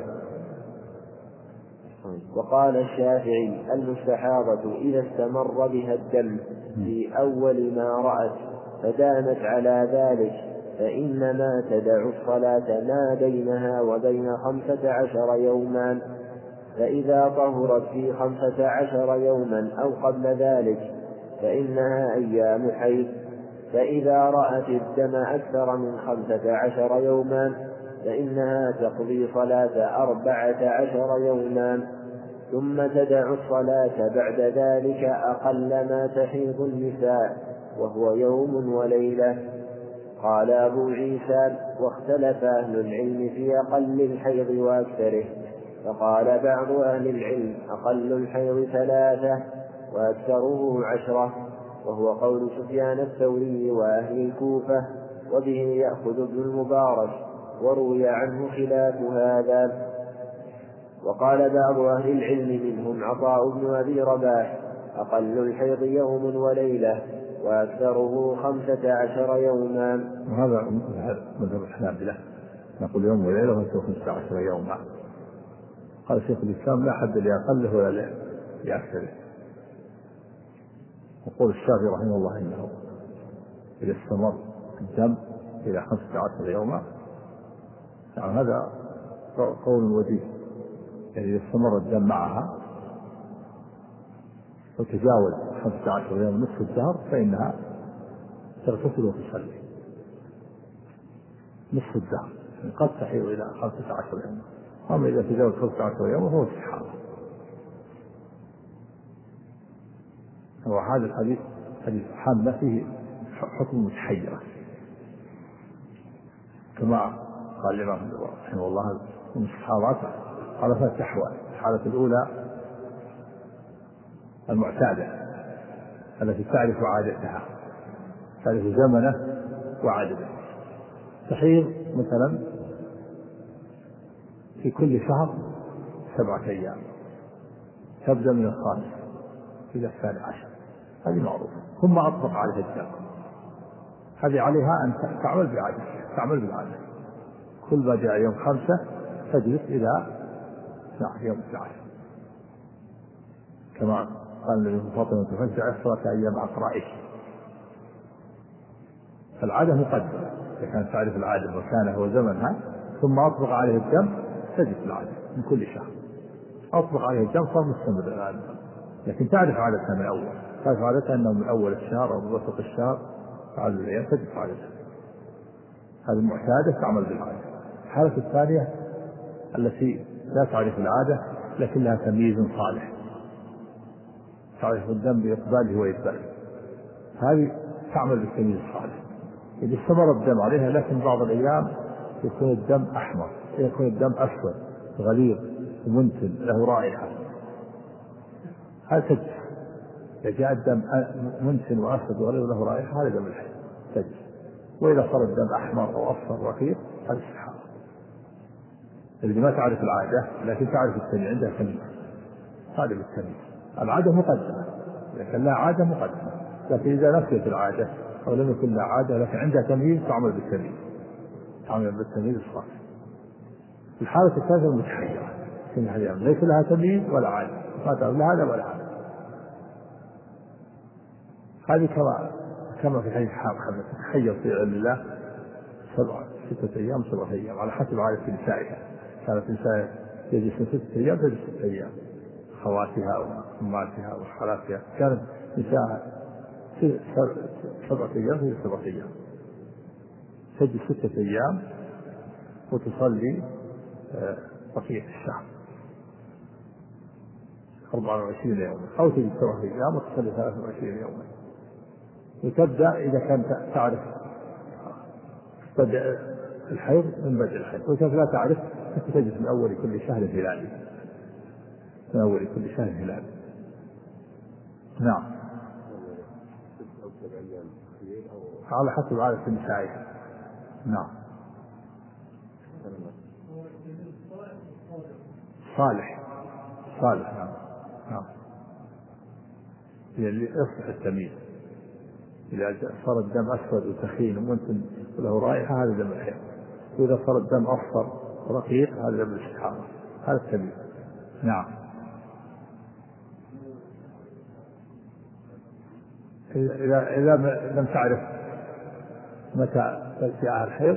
وقال الشافعي: المستحاضة إذا استمر بها الدم في أول ما رأت فدامت على ذلك فإنما تدع الصلاة ما بينها وبين خمسة عشر يوما. فإذا طهرت في خمسة عشر يوما أو قبل ذلك فإنها أيام حيض. فإذا رأت الدم أكثر من خمسة عشر يوما فإنها تقضي صلاة أربعة عشر يوما، ثم تدع الصلاة بعد ذلك أقل ما تحيض النساء وهو يوم وليلة. قال أبو عيسى: واختلف أهل العلم في أقل الحيض وأكثره، فقال بعض أهل العلم: أقل الحيض ثلاثة وأكثره عشرة، وهو قول سفيان الثوري وأهل الكوفة، وبه يأخذ ابن المبارك، وروي عنه خلاف هذا. وقال بعض أهل العلم منهم عطاء بن أبي رباح: أقل الحيض يوم وليلة وأكثره خمسة عشر يوما. وهذا مذهب الحنابلة، نقول يوم وليلة وأكثره خمسة عشر يوما. قال شيخ الإسلام: لا حد لأقله ولا لأكثره. وقول الشافعي رحمه الله إنه إذا استمر الدم إلى خمسة عشر يوما، يعني هذا قول وجيه، يعني إذا استمر الدم معها وتجاوز خمسة عشر يوم نصف الدهر فإنها تغتسل وتصلي نصف الدهر، قد تحيض إلى خمسة عشر يوم. أما إذا تجاوز خمسة عشر يوم فهو استحاضة. وهذا الحديث حديث حملة فيه حكم متحيرة، كما قال الإمام رحمه الله: المستحاضات على ثلاث أحوال. الحالة الأولى المعتادة التي تعرف عادتها، تعرف زمنه وعادته، تحيض مثلا في كل شهر سبعة أيام، تبدأ من الخامس إلى الثاني عشر، هذه معروفة. ثم أطلق عليها الدم، هذه عليها أن تعمل بعادة، تعمل بالعادة، كل ما جاء يوم خمسة تجلس إلى يوم العاشر، كما قال النبي فاطمة تفزع عشرة أيام أقرائك. فالعادة مقدمة، إذا كانت تعرف العادة مكانها وزمنها ثم أطلق عليه الدم تجلس العادة من كل شهر، أطلق عليه الدم صار مستمر الآن، لكن تعرف عادتها من أول، تعرف عادتها أنه من أول الشهر أو من وسط الشهر بعد الأيام تجلس عادتها، هذه المعتادة تعمل بالعادة. الحالة الثانية التي لا تعرف العادة لكن لها تمييز صالح، تعرف الدم بإقباله وإدباره، هذه تعمل بالتمييز الصالح. إذا استمر الدم عليها لكن بعض الأيام يكون الدم أحمر، يكون الدم أسود غليظ ومنتن له رائحة، هذا تجلس. إذا جاء الدم منتن وأسود وغليظ له رائحة هذا دم الحيض تجلس. وإذا صار الدم أحمر أو أصفر رقيق هذا استحاضة. اللي ما تعرف العادة لكن تعرف التمييز، عندها تمييز، هذا بالتمييز. العادة مقدمة، إذا كان لها عادة مقدمة، لكن إذا نسيت العادة أو لم يكن لها عادة لكن عندها تمييز تعمل بالتمييز، تعمل بالتمييز الصالح. الحالة الثالثة المتحيرة، ليس لها تمييز ولا عادة، ما تعرف لا هذا ولا هذا، هذه كما كما في حديث محمد تتحير في علم الله سبعة ستة أيام سبعة أيام على حسب عادة نسائها، كانت نسائها يجلس ستة أيام تجلس ستة أيام، خواتها وأماتها وخالاتها كانت نساء سبعة أيام تجلس سبعة أيام، تجلس ستة أيام وتصلي بقية الشهر أربعة وعشرين يوما، أو تجلس سبعة أيام وتصلي ثلاثة وعشرين يوما. وتبدأ إذا كانت تعرف بدء الحيض من بدء الحيض، وإذا لا تعرف تجلس من أول كل شهر هلالي، من أول كل شهر هلالي. نعم، على حسب عادة النساء. نعم، صالح صالح نعم نعم، اللي يصلح التمييز. إذا صار الدم أسود وثخين ومنتن وله رائحة هذا دم الحيض، وإذا صار الدم أصفر رقيق هذا دم الاستحاضة، هذا التمييز. نعم، إذا إذا لم تعرف متى جاء الحيض،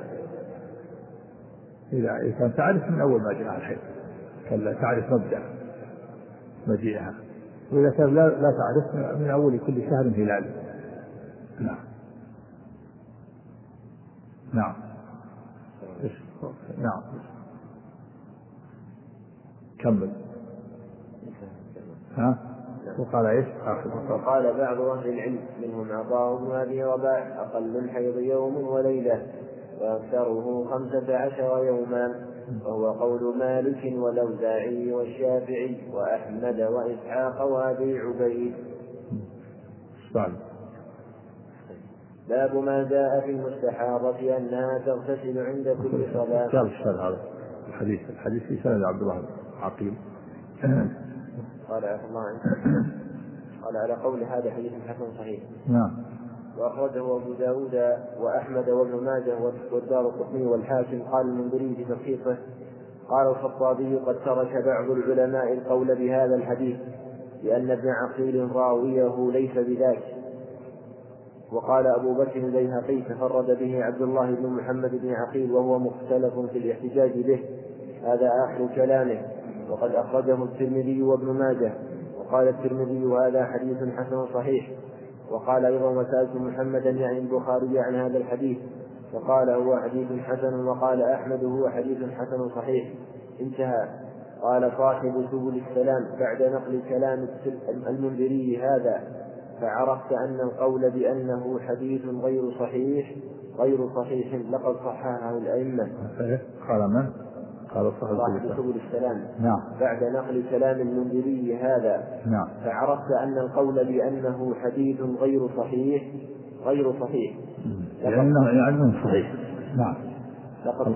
إذا كان تعرف من أول ما جاء الحيض كلا تعرف مبدأ مجيئها، وإذا كان لا, لا تعرف من أول كل شهر هلالي. نعم نعم نعم كمل. ها وقال ايش؟ وقال بعض أهل العلم منهم عطاء بن أبي رباح أقل الحيض يوم وليلة وأكثره خمسة عشر يوما، وهو قول مالك والأوزاعي والشافعي وأحمد وإسحاق وأبي عبيد. باب ما جاء في المستحاضة أنها تغتسل عند كل صلاة. هذا الحديث الحديث في سند عبد الله عقيل. قال عفى الله عنه قال على قول هذا حديث حسن صحيح. نعم. وأخرجه أبو داود وأحمد وابن ماجه والدارقطني والحاكم. قال المنذري في تلخيصه قال الخطابي قد ترك بعض العلماء القول بهذا الحديث لأن ابن عقيل راويه ليس بذاك. وقال أبو بكر البيهقي تفرد به عبد الله بن محمد بن عقيل وهو مختلف في الاحتجاج به، هذا آخر كلامه. وقد أخرجه الترمذي وابن ماجه، وقال الترمذي هذا حديث حسن صحيح. وقال أيضا وسألت محمدا يعني البخاري عن هذا الحديث فقال هو حديث حسن، وقال أحمد هو حديث حسن صحيح، انتهى. قال صاحب سبل السلام بعد نقل كلام المنذري هذا فعرفت أن القول بأنه حديث غير صحيح غير صحيح لقد صححه الأئمة. قال من؟ قال صاحب سبل السلام. نعم. بعد نقل كلام المنذري هذا نعم. فعرفت أن القول بأنه حديث غير صحيح غير صحيح لأنه يعني صحيح. نعم. لقد صح.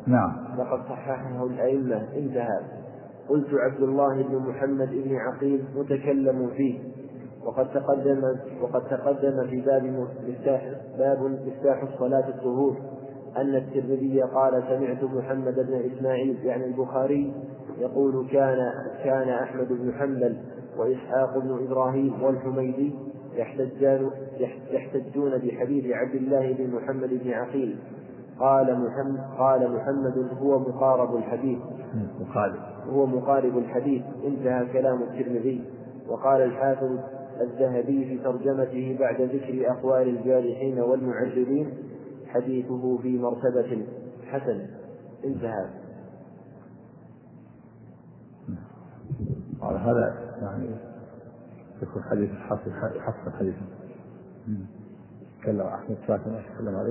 نعم. لقد صححه الأئمة. انتهى. قلت عبد الله بن محمد بن عقيل متكلم فيه، وقد تقدم وقد تقدم في باب مفتاح باب مفتاح الصلاة الطهور أن الترمذي قال سمعت محمد بن إسماعيل يعني البخاري يقول كان كان أحمد بن حنبل وإسحاق بن إبراهيم والحميدي يحتجون يحتجون بحديث عبد الله بن محمد بن عقيل. قال محمد قال محمد هو مقارب الحديث مقارب هو مقارب الحديث. انتهى كلام الترمذي. وقال الحافظ الذهبي في ترجمته بعد ذكر أقوال الجارحين والمعذبين حديثه في مرتبة حسن. انتهى. قال هذا يعني يكون حديث حسن حسن حديث. تكلم أحمد شاكر ما تكلم عليه.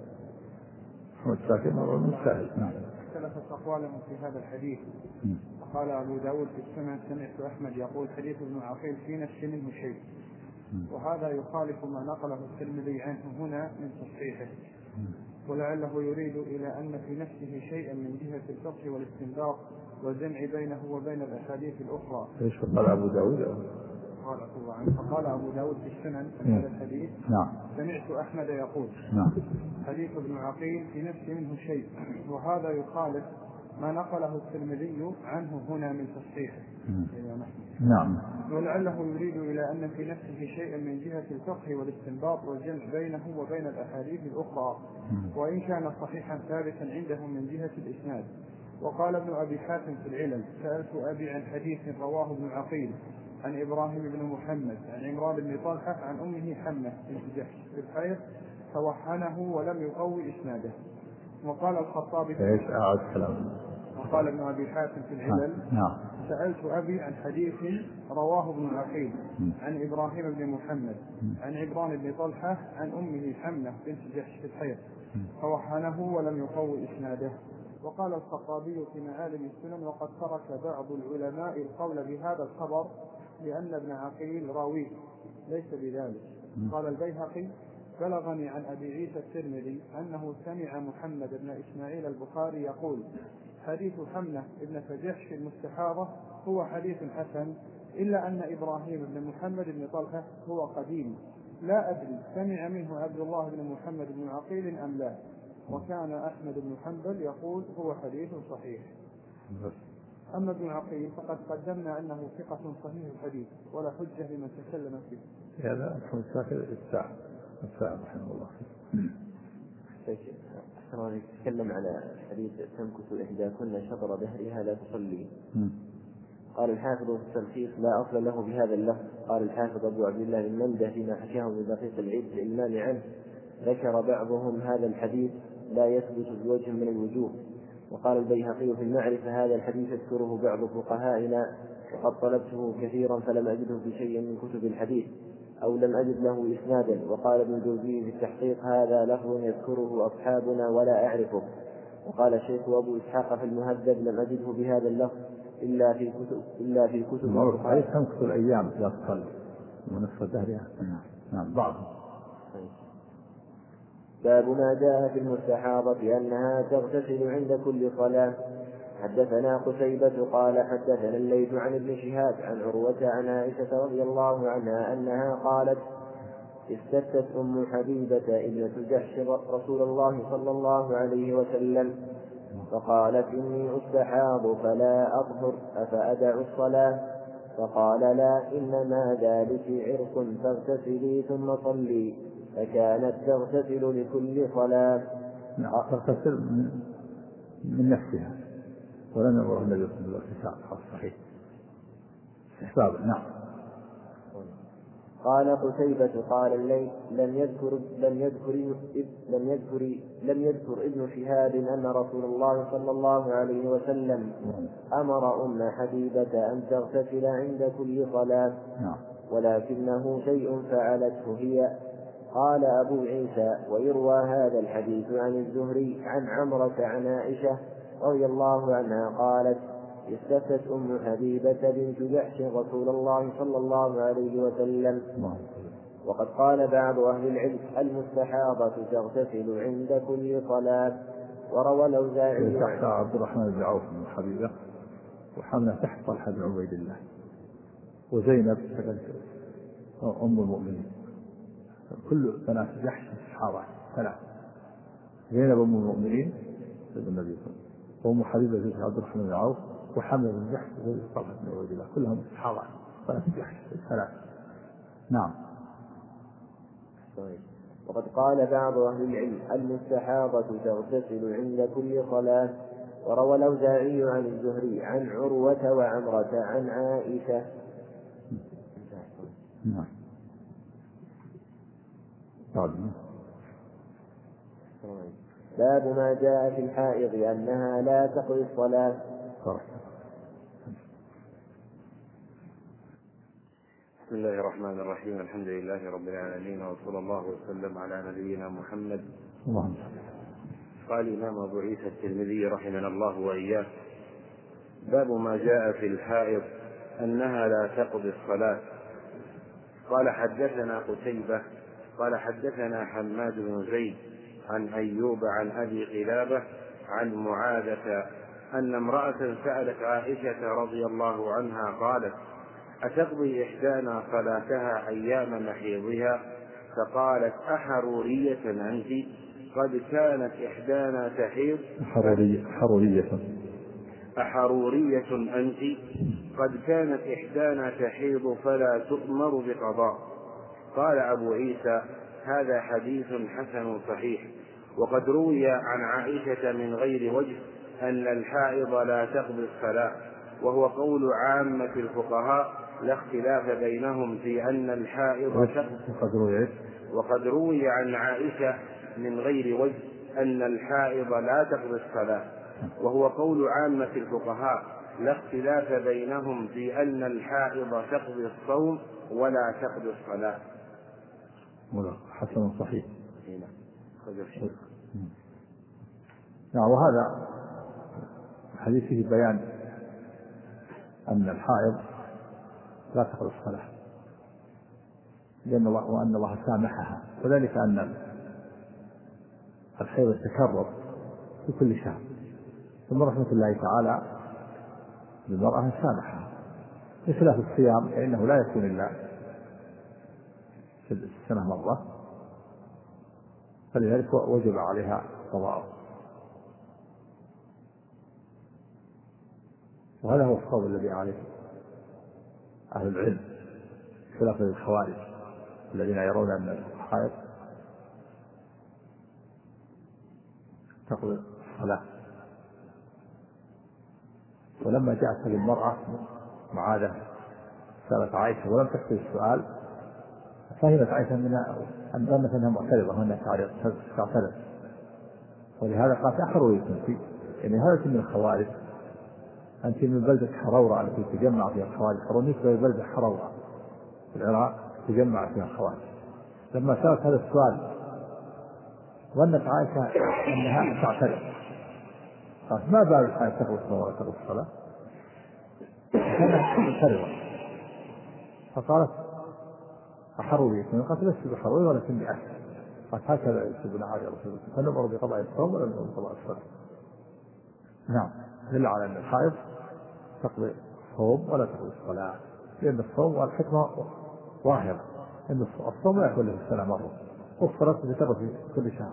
أحمد شاكر مرة من سهل. نعم. اختلفت أقوالهم في هذا الحديث. قال أبو داود في السنة سمعت أحمد يقول حديث ابن عقيل في نفس منه شيء، وهذا يخالف ما نقله الترمذي عنه هنا من تصحيحه، ولعله يريد إلى أن في نفسه شيئا من جهة الفقه والاستنباط والجمع بينه وبين الأحاديث الأخرى. ايش قال أبو داود؟ قال الله عنه فقال أبو داود في السنن هذا الحديث. نعم. سمعت أحمد يقول نعم. حديث ابن عقيل في نفس منه شيء، وهذا يخالف ما نقله الترمذي عنه هنا من تصحيحه. نعم. ولعله يريد إلى أن في نفسه شيئا من جهة الفقه والاستنباط والجمع بينه وبين الأحاديث الأخرى، وإن كان صحيحا ثابتا عندهم من جهة الإسناد. وقال ابن أبي حاتم في العلل سألت أبي عن حديث رواه ابن عقيل عن إبراهيم بن محمد عن عمران بن طلحة عن أمه حمة بنت جحش في الحيض فوحنه ولم يقوي إسناده. وقال الخطابي وقال ابن أبي حاتم في العلل سألت أبي عن حديث رواه ابن عقيل عن إبراهيم بن محمد عن عمران بن طلحة عن أمه حمة بنت جحش في الحيض فوحنه ولم يقوي إسناده. وقال الخطابي في معالم السنن وقد ترك بعض العلماء القول بهذا الخبر لأن ابن عقيل راويه ليس بذلك. قال البيهقي بلغني عن أبي عيسى الترمذي أنه سمع محمد بن إسماعيل البخاري يقول حديث حمنة ابنة جحش المستحاضة هو حديث حسن، إلا أن إبراهيم بن محمد بن طلحة هو قديم لا أدري سمع منه عبد الله بن محمد بن عقيل أم لا. وكان أحمد بن حنبل يقول هو حديث صحيح. أما ابن عقيل فقد قدمنا أنه ثقة صحيح الحديث ولا حجة لمن تكلم فيه. هذا أحمد شاكر الساعة الساعة رحمه الله. أحسن تتكلم على حديث تمكث إحداكن شطر دهرها لا تصلي. قال الحافظ في التلخيص لا أصل له بهذا اللفظ. قال الحافظ أبو عبد الله المندى فيما حكاه من دقيق العيد الإمام عنه ذكر بعضهم هذا الحديث لا يثبت بوجه من الوجوه. وقال البيهقي في المعرفة هذا الحديث يذكره بعض فقهائنا وقد طلبته كثيرا فلم أجده في شيء من كتب الحديث أو لم أجد له إسنادا. وقال ابن الجوزي في التحقيق هذا لفظ يذكره أصحابنا ولا أعرفه. وقال الشيخ أبو إسحاق في المهذب لم أجده بهذا اللفظ إلا في كتب إلا في كتب أصحاب تمكث الأيام لا تصلي ونصف دهرها. نعم. بعضهم. باب ما جاء في المستحاضة أنها تغتسل عند كل صلاة. حدثنا قتيبة قال حدثنا الليث عن ابن شهاب عن عروة عن عائشة رضي الله عنها أنها قالت استفتت أم حبيبة ابنة جحش رسول الله صلى الله عليه وسلم فقالت إني أستحاض فلا أطهر أفأدع الصلاة؟ فقال لا إنما ذلك عرق فاغتسلي ثم صلي. فكانت تغتسل لكل صلاة. تغتسل من نفسها ولم يمره النبي صلى الله عليه وسلم صحيح استحبابا. نعم. قال قتيبة قال الليث لم يذكر لم يذكر لم يذكر لم يذكر ابن شهاب أن رسول الله صلى الله عليه وسلم أمر أم حبيبة أن تغتسل عند كل صلاة ولكنه شيء فعلته هي. قال أبو عيسى ويروى هذا الحديث عن الزهري عن عمرة عن عائشة رضي الله عنها قالت استفتت أم حبيبة بنت جحش رسول الله صلى الله عليه وسلم. وقد قال بعض أهل العلم المستحاضة تغتسل عند كل صلاة. وروى الأوزاعي تحت عبد الرحمن بن عوف بن حبيبة، وحملة تحت طلحة بن عبيد الله، وزينب أم المؤمنين. كل بنات جحش الصحابة ثلاث، زينب أم المؤمنين سيد النبي صلى الله عليه وسلم، وأم حبيبة زوج عبد الرحمن بن عوف، وحملة بن جحش زوج طلحة بن عبيد الله، كلهم صحابة بنات جحش ثلاث. نعم. وقد قال بعض أهل العلم المستحاضة تغتسل عند كل صلاة. وروى الأوزاعي عن الزهري عن عروة وعمرة عن عائشة. نعم. باب ما جاء في الحائض أنها لا تقضي الصلاة. بسم الله الرحمن الرحيم. الحمد لله رب العالمين، وصلى الله وسلم على نبينا محمد. اللهم قال الإمام أبو عيسى الترمذي رحمنا الله وإياه: باب ما جاء في الحائض أنها لا تقضي الصلاة. قال حدثنا قتيبة قال حدثنا حماد بن زيد عن أيوب عن أبي قلابة عن معاذة أن امرأة سألت عائشة رضي الله عنها قالت: أتقضي إحدانا صلاتها أيام محيضها؟ فقالت: أحرورية أنت؟ قد كانت إحدانا تحيض. حرورية حرورية أحرورية أنت؟ قد كانت إحدانا تحيض فلا تؤمر بقضاء. قال أبو عيسى: هذا حديث حسن صحيح. وقد روي عن عائشة من غير وجه أن الحائض لا تقضي الصلاة، وهو قول عامة الفقهاء لا اختلاف بينهم في أن الحائض تقضي. وقد روي عن عائشة من غير وجه أن الحائض لا تقضي الصلاة، وهو قول عامة الفقهاء لا اختلاف بينهم في أن الحائض تقضي الصوم ولا تقضي الصلاة. حسن صحيح. نعم. وهذا الحديث فيه بيان أن الحائض لا تقضي الصلاة، لأن الله وأن الله سامحها، وذلك أن الحيض يتكرر في كل شهر، ثم رحمة الله تعالى بالمرأة سامحها، بخلاف الصيام فإنه لا يكون إلا في السنة مرة، فلذلك وجب عليها قضاء. وهذا هو الصواب الذي عليه أهل العلم، خلاف الخوارج الذين يرون أن الحائض تقضي الصلاة. ولما جاءت هذه المرأة معاذة سألت عائشة ولم تكتب السؤال، فهمت عائشة منها أن ظنت أنها معترضة وأنها تعترض، ولهذا قالت: أحرورية أنت؟ يعني هذا من الخوارج، أنت من بلدة حرورة التي تجمع فيها الخوارج. حرورية هي بلدة حرورة في العراق تجمع فيها الخوارج. لما سألت هذا السؤال ظنت عائشة أنها تعترض، قالت: ما بال الحائض تقضي الصلاة ولا تقضي الصلاة؟ كانت معترضة، فقالت: أحرورية؟ قالت: لست بحرورية ولكن بأسر. قالت: هكذا يكتبون عادي رسول الله، فنؤمر بقضاء الصوم ولا نؤمر بقضاء الصلاة. نعم. دل على أن الحائض تقضي الصوم ولا تقضي الصلاة، لأن الصوم والحكمة ظاهرة، أن الصوم لا يكون له السنة مرة، والصلاة تتكرر في كل شهر.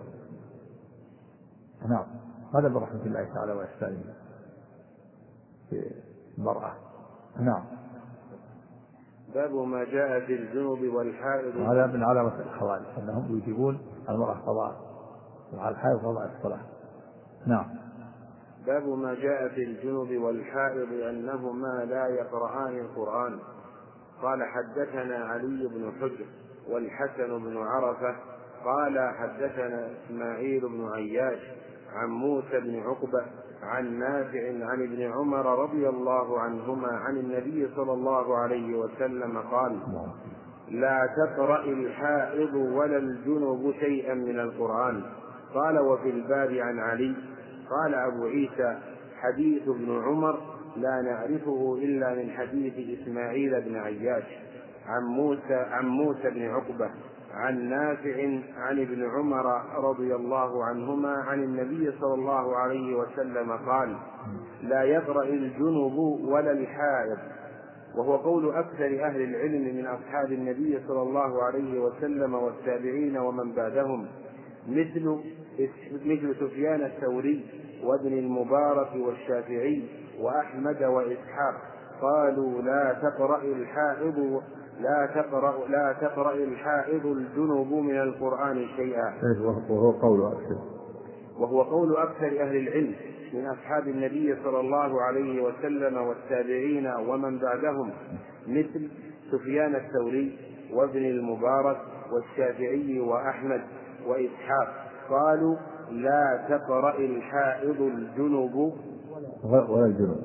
نعم. هذا من رحمة الله تعالى وإحسانه في المرأة. نعم. باب ما جاء في الجنوب والحائض. هذا من علامة الخوارج أنهم يجيبون المرأة قضاء وعلى الحائض قضاء الصلاة. نعم. باب ما جاء في الجنوب والحائض أنهما لا يقرآن القرآن. قال حدثنا علي بن حجر والحسن بن عرفة قال حدثنا إسماعيل بن عياش عن موسى بن عقبة عن نافع عن ابن عمر رضي الله عنهما عن النبي صلى الله عليه وسلم قال: لا تقرأ الحائض ولا الجنوب شيئا من القرآن. قال: وفي الباب عن علي. قال أبو عيسى: حديث ابن عمر لا نعرفه إلا من حديث إسماعيل بن عياش عن موسى عن موسى بن عقبة عن نافع عن ابن عمر رضي الله عنهما عن النبي صلى الله عليه وسلم قال: لا يقرأ الجنب ولا الحائض. وهو قول أكثر أهل العلم من أصحاب النبي صلى الله عليه وسلم والتابعين ومن بعدهم، مثل مثل سفيان الثوري وابن المبارك والشافعي وأحمد وإسحاق، قالوا لا تقرأ الحائض لا تقرأ لا تقرأ الحائض الجنب من القرآن شيئا. وهو قول أكثر وهو قول أكثر أهل العلم من أصحاب النبي صلى الله عليه وسلم والتابعين ومن بعدهم، مثل سفيان الثوري وابن المبارك والشافعي وأحمد وإسحاق، قالوا لا تقرأ الحائض الجنب ولا الجنب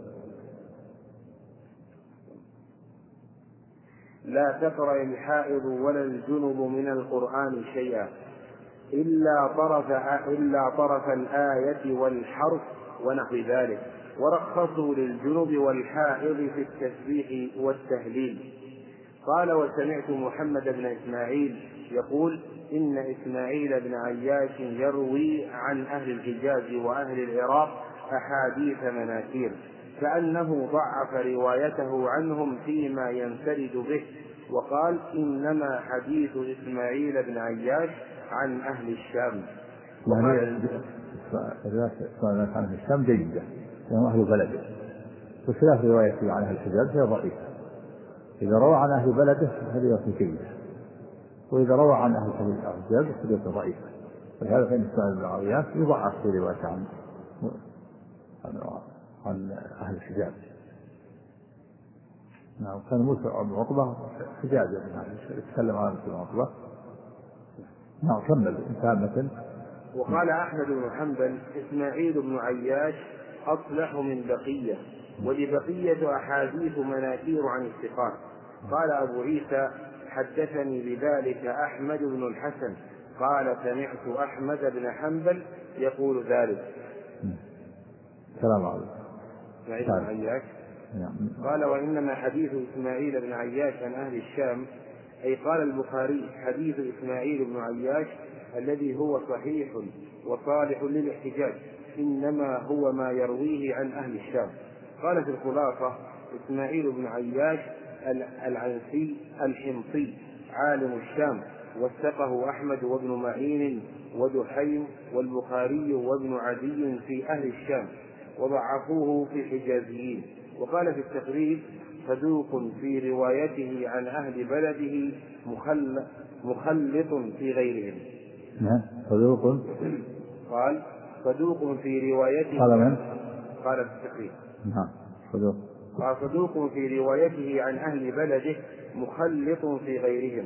لا تقرأ الحائض ولا الجنب من القرآن شيئا إلا طرف إلا طرف الآية والحرف ونحو ذلك، ورخصوا للجنب والحائض في التسبيح والتهليل. قال: وسمعت محمد بن إسماعيل يقول: إن إسماعيل بن عياش يروي عن أهل الحجاز وأهل العراق أحاديث مناكير، كأنه ضعف روايته عنهم فيما ينفرد به، وقال: إنما حديث إسماعيل بن عياش عن أهل الشام. يعني الرواية عن أهل الشام جيدة لأنهم أهل بلده، بخلاف روايته عن أهل الحجاز هي ضعيفة. إذا روى عن أهل بلده فهذه رواية جيدة، وإذا روى عن أهل الحجاز فهي ضعيفة. ولهذا فإن إسماعيل بن عياش يضعف في روايته عن عن أهل الحجاز. نعم. كان موسى بن عقبة حجازي يتكلم عن موسى بن عقبة. نعم. كمل انتهى. وقال أحمد بن حنبل: إسماعيل بن عياش أصلح من بقية، ولبقية أحاديث مناكير عن الثقات. قال أبو عيسى: حدثني بذلك أحمد بن الحسن قال: سمعت أحمد بن حنبل يقول ذلك. السلام عليكم. إسماعيل بن عياش قال: وإنما حديث إسماعيل بن عياش عن أهل الشام، أي قال البخاري: حديث إسماعيل بن عياش الذي هو صحيح وصالح للاحتجاج، إنما هو ما يرويه عن أهل الشام. قال في الخلاصة: إسماعيل بن عياش العنسي الحمصي عالم الشام، وثقه أحمد وابن معين ودحيم والبخاري وابن عدي في أهل الشام، وضعفوه في الحجازيين. وقال في التقريب: صدوق في روايته عن أهل بلده مخل... مخلط في غيرهم. نعم. صدوق قال: صدوق في روايته. قال من؟ قال في التقريب. نعم. صدوق. قال: صدوق في روايته عن أهل بلده مخلط في غيرهم.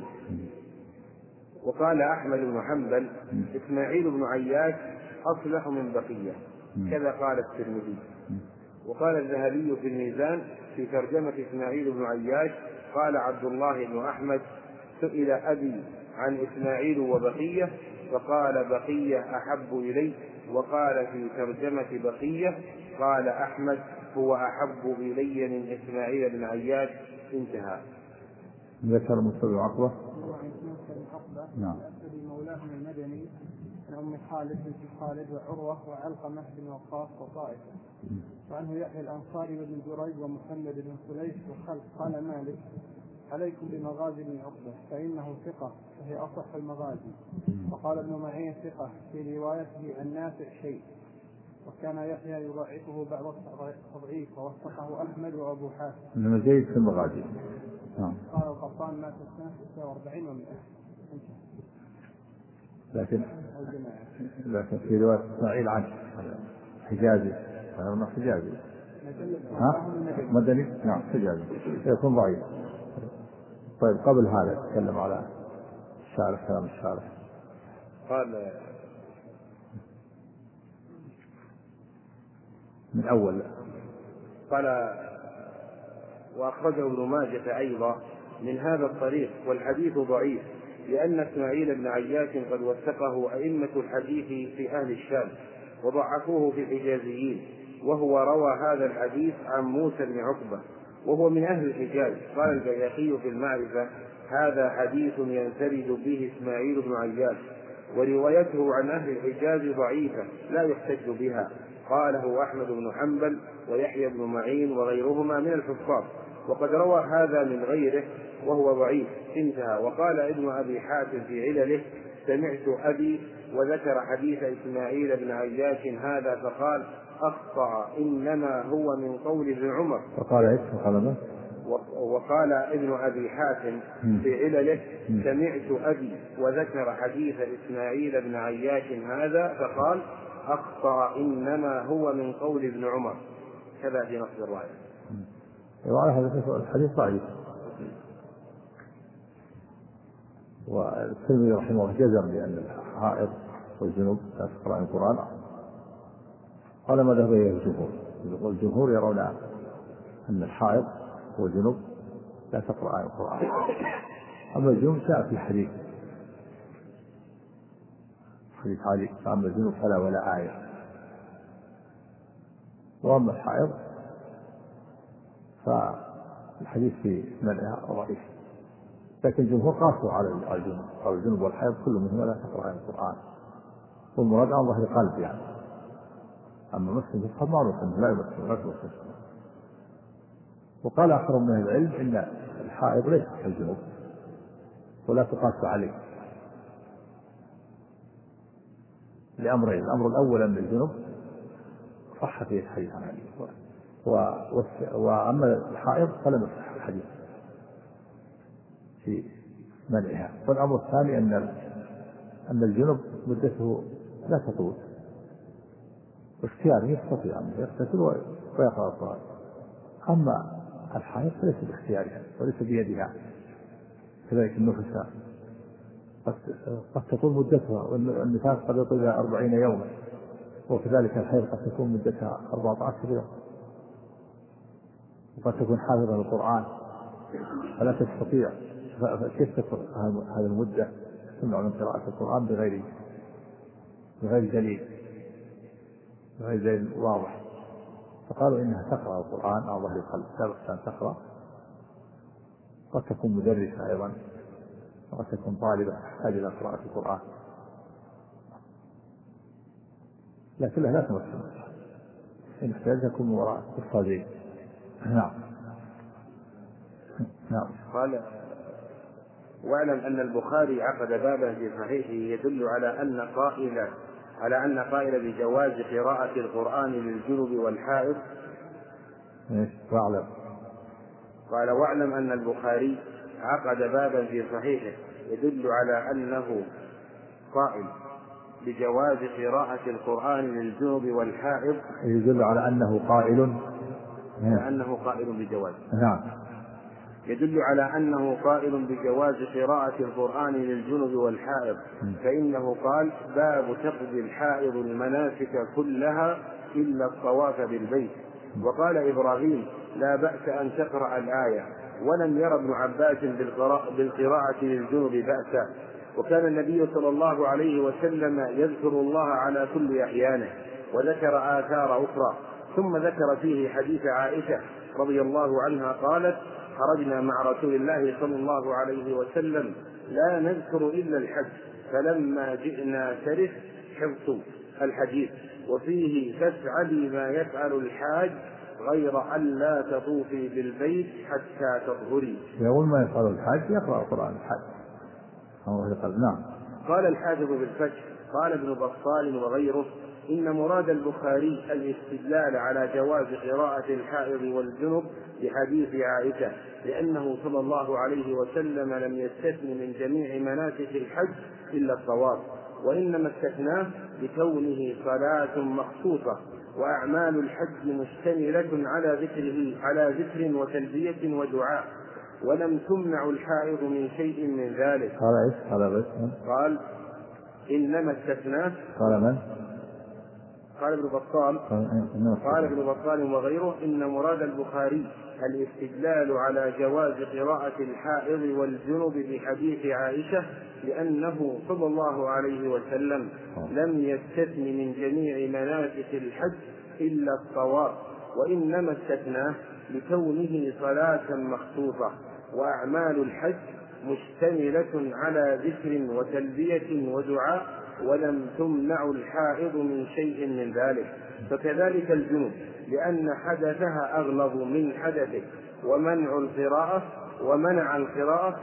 وقال أحمد بن حنبل: إسماعيل بن عياش أصلح من بقية، كذا قال الترمذي. وقال الذهبي في الميزان في ترجمة إسماعيل بن عياش: قال عبد الله بن أحمد: سئل أبي عن إسماعيل وبقية فقال: بقية أحب إلي. وقال في ترجمة بقية: قال أحمد: هو أحب إلي من إسماعيل بن عياش. انتهى. ذكر موسى بن عقبة. نعم. مولاه المدني عن أم خالد بنت خالد وعروة وعلقمة بن وقاص وطائفة. وعنه يحيى الأنصاري وابن جريج ومحمد بن سليش وخلف. قال مالك: عليكم بمغازي بن عقبة فإنه ثقة فهي أصح المغازي. وقال ابن معين: ثقة في روايته عن نافع شيء. وكان يحيى يضعفه بعض التضعيف، ووثقه أحمد وأبو حاتم. إنما جيد في المغازي. قال القطان: مات سنة ستة وأربعين ومئة. لكن لكن في رواية إسماعيل عن حجازي، هذا حجازي. ها؟ مدني. نعم. حجازي يكون ضعيف. طيب قبل هذا تكلم على الشارح، كلام الشارح. قال من أول. قال: وأخرجه ابن ماجه أيضا من هذا الطريق، والحديث ضعيف لأن إسماعيل بن عياش قد وثقه أئمة الحديث في أهل الشام وضعفوه في الحجازيين، وهو روى هذا الحديث عن موسى بن عقبة وهو من أهل الحجاز. قال البيهقي في المعرفة: هذا حديث ينفرد به إسماعيل بن عياش، وروايته عن أهل الحجاز ضعيفة لا يحتج بها. قاله أحمد بن حنبل ويحيى بن معين وغيرهما من الحفاظ، وقد روى هذا من غيره وهو ضعيف. انتهى. وقال ابن أبي حاتم في علله: سمعت أبي وذكر حديث إسماعيل بن عياش هذا فقال: أخطأ، إنما هو من قول ابن عمر. وقال إيش؟ وقال وقال ابن أبي حاتم في علله: سمعت أبي وذكر حديث إسماعيل بن عياش هذا فقال: أخطأ، إنما هو من قول ابن عمر. كذا في نص الراية. وعلى هذا الحديث ضعيف. والترمذي رحمه الله جزم بأن الحائض والجنوب لا تقرأ القرآن. قال ما ذهب إليه الجمهور، والجمهور يرون أن الحائض والجنوب لا تقرأ القرآن. أما الجنوب جاء في الحديث حديث علي: فأما الجنوب فلا ولا آية. وأما الحائض فالحديث في منعها ضعيف، لكن الجمهور قاسوا على الجنوب، قالوا الجنوب والحائض كل منهما لا تقرأ القرآن، والمراد عن ظهر القلب يعني. أما مسلم يفهم معروف أنه لا يمثل لا تمثل. وقال آخر من العلم إن الحائض ليس كالجنوب ولا تقاس عليه لأمرين: الأمر الأول أن الجنوب صح فيه الحديث عن علي، وأما الحائض فلم يصح الحديث في منعها. والأمر الثاني أن أن الجنوب مدته لا تطول، باختياره يستطيع أن يغتسل ويقرأ القرآن. أما الحائض فليس باختيارها وليس بيدها. كذلك النفساء قد تكون مدتها، والنفاس قد يطول إلى أربعين يوما، وكذلك الحيض قد تكون مدتها أربعة عشر يوم، وقد تكون حافظة للقرآن فلا تستطيع. كيف تكون هذه المدة تمنع من قراءة القرآن بغير بغير دليل بغير دليل واضح؟ فقالوا إنها تقرأ القرآن على ظهر القلب، لا بأس أن تقرأ. قد تكون مدرسة أيضا، وقد تكون طالبة تحتاج إلى قراءة القرآن، لكنها لا تمثل إن احتاج تكون وراء الصادين. نعم. نعم. قال: واعلم أن البخاري عقد بابا في صحيحه يدل على أن قائل على أن قائل بجواز قراءة القرآن للجنب والحائض. واعلم قال: واعلم أن البخاري عقد بابا في صحيحه يدل على أنه قائل بجواز قراءة القرآن للجنب والحائض. يدل على أنه قائل أنه قائل بجواز. نعم. يدل على أنه قائل بجواز قراءة القرآن للجنب والحائض، فإنه قال: باب تقضي الحائض المناسك كلها إلا الطواف بالبيت. وقال إبراهيم: لا بأس أن تقرأ الآية. ولم ير ابن عباس بالقراءة للجنب بأسا. وكان النبي صلى الله عليه وسلم يذكر الله على كل أحيانه. وذكر آثار أخرى، ثم ذكر فيه حديث عائشة رضي الله عنها قالت: خرجنا مع رسول الله صلى الله عليه وسلم لا نذكر إلا الحج، فلما جئنا سرف حفظ الحديث، وفيه تفعلي ما يفعل الحاج غير أن لا تطوفي بالبيت حتى تطهري. يقول ما يفعل الحاج يقرأ القرآن الحج. نعم. قال الحافظ بالفتح: قال ابن بطال وغيره: إن مراد البخاري الاستدلال على جواز قراءة الحائض والجنب بحديث عائشة، لأنه صلى الله عليه وسلم لم يستثن من جميع مناسك الحج إلا الطواف، وإنما استثناه لكونه صلاة مخصوصة، وأعمال الحج مشتملة على ذكره على ذكر وتلبية ودعاء، ولم تمنع الحائض من شيء من ذلك. قال إيش؟ قال بس قال: إنما استثناه. قال من؟ قال ابن بطال قال ابن بطال وغيره: إن مراد البخاري الاستدلال على جواز قراءة الحائض والجنب بحديث عائشة، لأنه صلى الله عليه وسلم لم يستثن من جميع مناسك الحج إلا الطواف، وإنما استثناه لكونه صلاة مخصوصة، وأعمال الحج مشتملة على ذكر وتلبية ودعاء، ولم تمنع الحائض من شيء من ذلك. فكذلك الجنوب، لأن حدثها أغلظ من حدثه، ومنع القراءة ومنع القراءة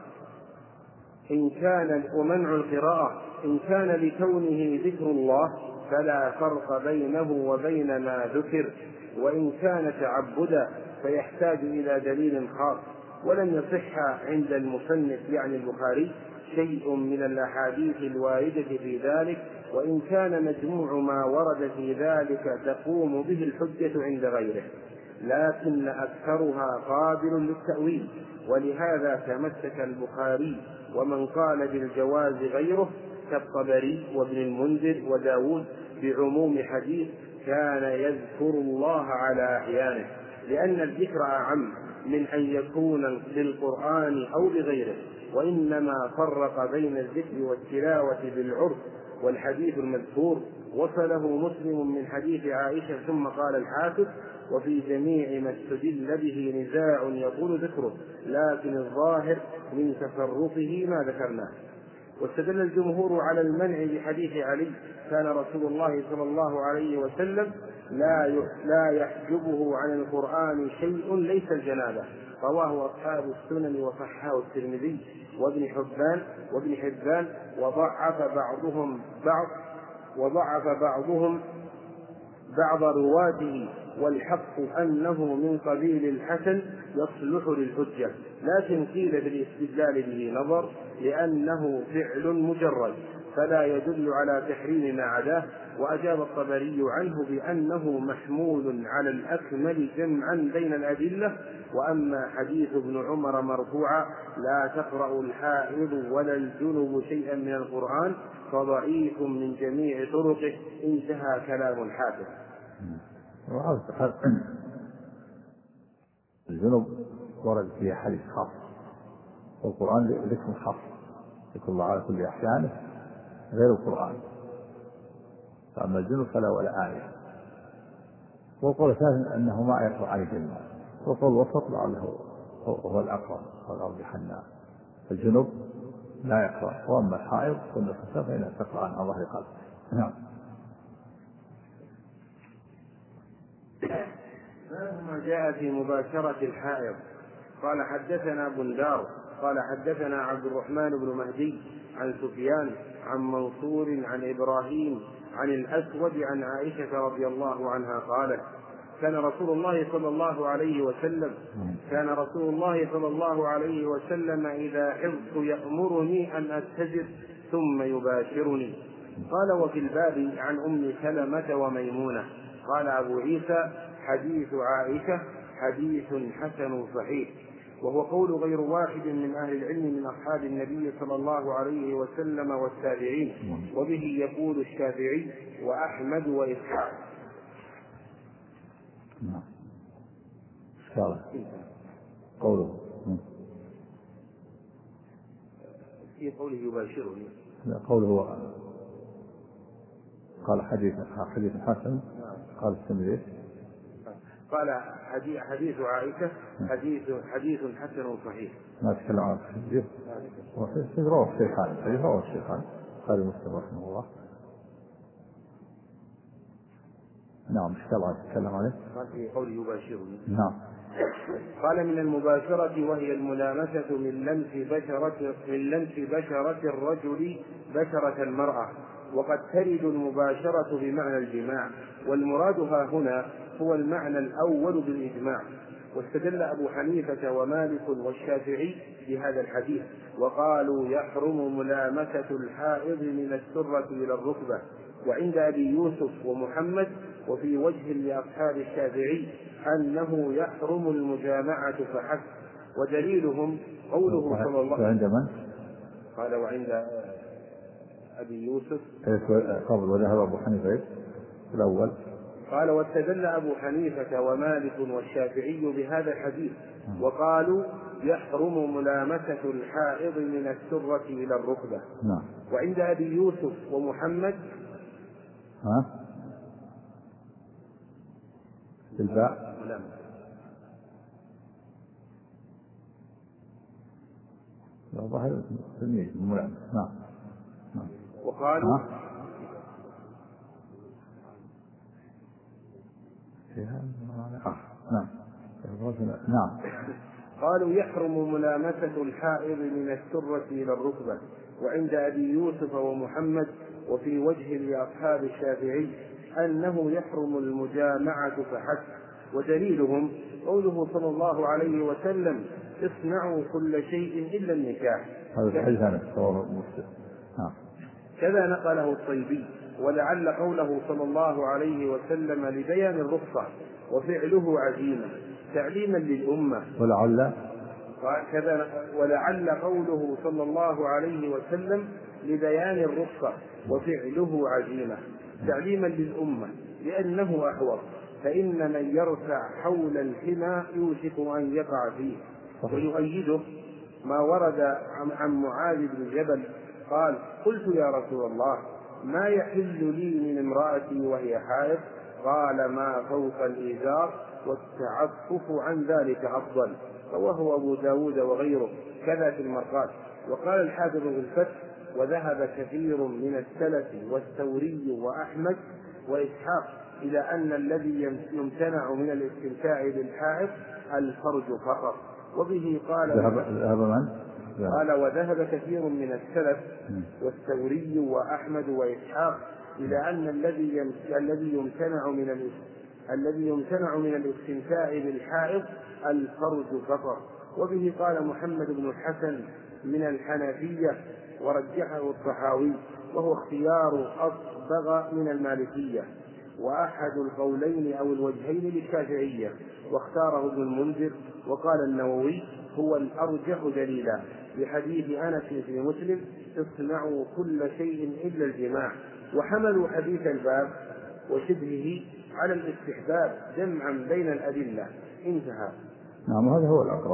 إن كان ومنع القراءة إن كان لكونه ذكر الله فلا فرق بينه وبين ما ذكر، وإن كان تعبدا فيحتاج إلى دليل خاص. ولم يصح عند المصنف يعني البخاري شيء من الأحاديث الواردة في ذلك، وإن كان مجموع ما ورد في ذلك تقوم به الحجة عند غيره، لكن أكثرها قابل للتأويل. ولهذا تمسك البخاري ومن قال بالجواز غيره كالطبري وابن المنذر وداود بعموم حديث كان يذكر الله على أحيانه، لأن الذكر أعم من أن يكون للقرآن أو لغيره، وإنما فرق بين الذكر والتلاوة بالعرف. والحديث المذكور وصله مسلم من حديث عائشة. ثم قال الحافظ: وفي جميع ما استدل به نزاع يطول ذكره، لكن الظاهر من تفرقه ما ذكرناه. واستدل الجمهور على المنع بحديث علي: كان رسول الله صلى الله عليه وسلم لا لا يحجبه عن القرآن شيء ليس الجنابة. رواه أصحاب السنن وصححه الترمذي وابن حبان وابن حبان وضعف بعضهم بعض وضعف بعضهم بعض رواته، والحق أنه من قبيل الحسن يصلح للحجة، لكن قيل بالاستدلال به نظر، لأنه فعل مجرد فلا يدل على تحريم ما عداه. وأجاب الطبري عنه بأنه محمول على الأكمل جمعا بين الأدلة. وأما حديث ابن عمر مرفوعا: لا تقرأ الحائض ولا الجنب شيئا من القرآن، فضعيف من جميع طرقه. انتهى كلام الحافظ. الجنب ورد فيه حديث خاص، والقرآن ذكر خاص، ذكر الله على كل أحيانه غير القرآن. فأما الجنب فلا ولا آية. والقول الثالث أنه ما يقرأ عليه جنة، والقول الوسط لعله هو الأقرب والأرض حناء. الجنب لا يقرأ، وأما الحائض والنفساء فإنها تقرأ عن ظهر قلب. نعم. ما جاء في مباشرة الحائض. قال حدثنا بندار قال حدثنا عبد الرحمن بن مهدي عن سفيان عن منصور عن إبراهيم عن الأسود عن عائشة رضي الله عنها قالت: كان رسول الله صلى الله عليه وسلم كان رسول الله صلى الله عليه وسلم إذا حضت يأمرني أن أتزر ثم يباشرني. قال: وفي الباب عن أم سلمة وميمونة. قال أبو عيسى: حديث عائشة حديث حسن صحيح. وهو قول غير واحد من أهل العلم من أصحاب النبي صلى الله عليه وسلم والتابعين، وبه يقول الشافعي وأحمد وإسحاق. نعم. قوله في قوله يباشرني، قوله قال حديث حديث حسن. قال الترمذي قال حديث عائشة حديث حديث حسن صحيح. ما تكلم عن الحديث وحديث رواه الشيخان حديث رواه الشيخان قال مسلم رحمه الله. نعم. ايش قال تكلم عليه؟ قال في قوله يباشرني. نعم. قال: من المباشرة وهي الملامسة من لمس بشرة من لمس بشرة الرجل بشرة المرأة، وقد ترد المباشرة بمعنى الجماع، والمراد ها هنا هو المعنى الأول بالإجماع. واستدل أبو حنيفة ومالك والشافعي بهذا الحديث، وقالوا يحرم ملامسة الحائض من السرة إلى الركبة. وعند أبي يوسف ومحمد وفي وجه لأصحاب الشافعي أنه يحرم المجامعة فحسب. ودليلهم قوله صلى الله عليه وسلم. قال: وعند أبي يوسف قبل وذهب أبو حنيفة الأول. قال: واستدل أبو حنيفة ومالك والشافعي بهذا الحديث، وقالوا يحرم ملامسة الحائض من السرة إلى الركبة. نعم. وعند أبي يوسف ومحمد ها الباء ظاهر تلميذ ملام. نعم. وقالوا نعم نعم قالوا يحرم ملامسة الحائض من السرة إلى الركبة، وعند أبي يوسف ومحمد وفي وجه لأصحاب الشافعي أنه يحرم المجامعة فحسب، ودليلهم قوله صلى الله عليه وسلم اصنعوا كل شيء إلا النكاح. هذا الحديث عن الصور المسلم. كذا نقله الطيبي، ولعل قوله صلى الله عليه وسلم لبيان الرخصة وفعله عزيمة تعليما للأمة. ولعل كذا ولعل قوله صلى الله عليه وسلم لبيان الرخصة وفعله عزيمة تعليما للأمة لأنه أحوط، فإن من يرفع حول الحمى يوشك أن يقع فيه. ويؤيده ما ورد عن معاذ بن جبل قال قلت يا رسول الله ما يحل لي من امرأتي وهي حائض؟ قال ما فوق الإزار والتعفف عن ذلك أفضل. رواه أبو داود وغيره كذا في المرقات. وقال الحافظ في الفتح وذهب كثير من السلف والثوري وأحمد وإسحاق إلى أن الذي يمتنع من الاستمتاع بالحائض الفرج فقط. وبه قال ذهب من؟ قال وذهب كثير من السلف والثوري وأحمد وإسحاق إلى أن الذي الذي يمتنع من الذي يمتنع من الاستمتاع بالحائض الفرج فقط. وبه قال محمد بن الحسن من الحنفية ورجحه الطحاوي، وهو اختيار أصبغ من المالكية، وأحد القولين أو الوجهين للشافعية، واختاره ابن المنذر. وقال النووي هو الأرجح دليلا لحديث أنس في مسلم اصنعوا كل شيء إلا الجماع، وحملوا حديث الباب وشبهه على الاستحباب جمعا بين الأدلة. انتهى. نعم هذا هو الأقرب.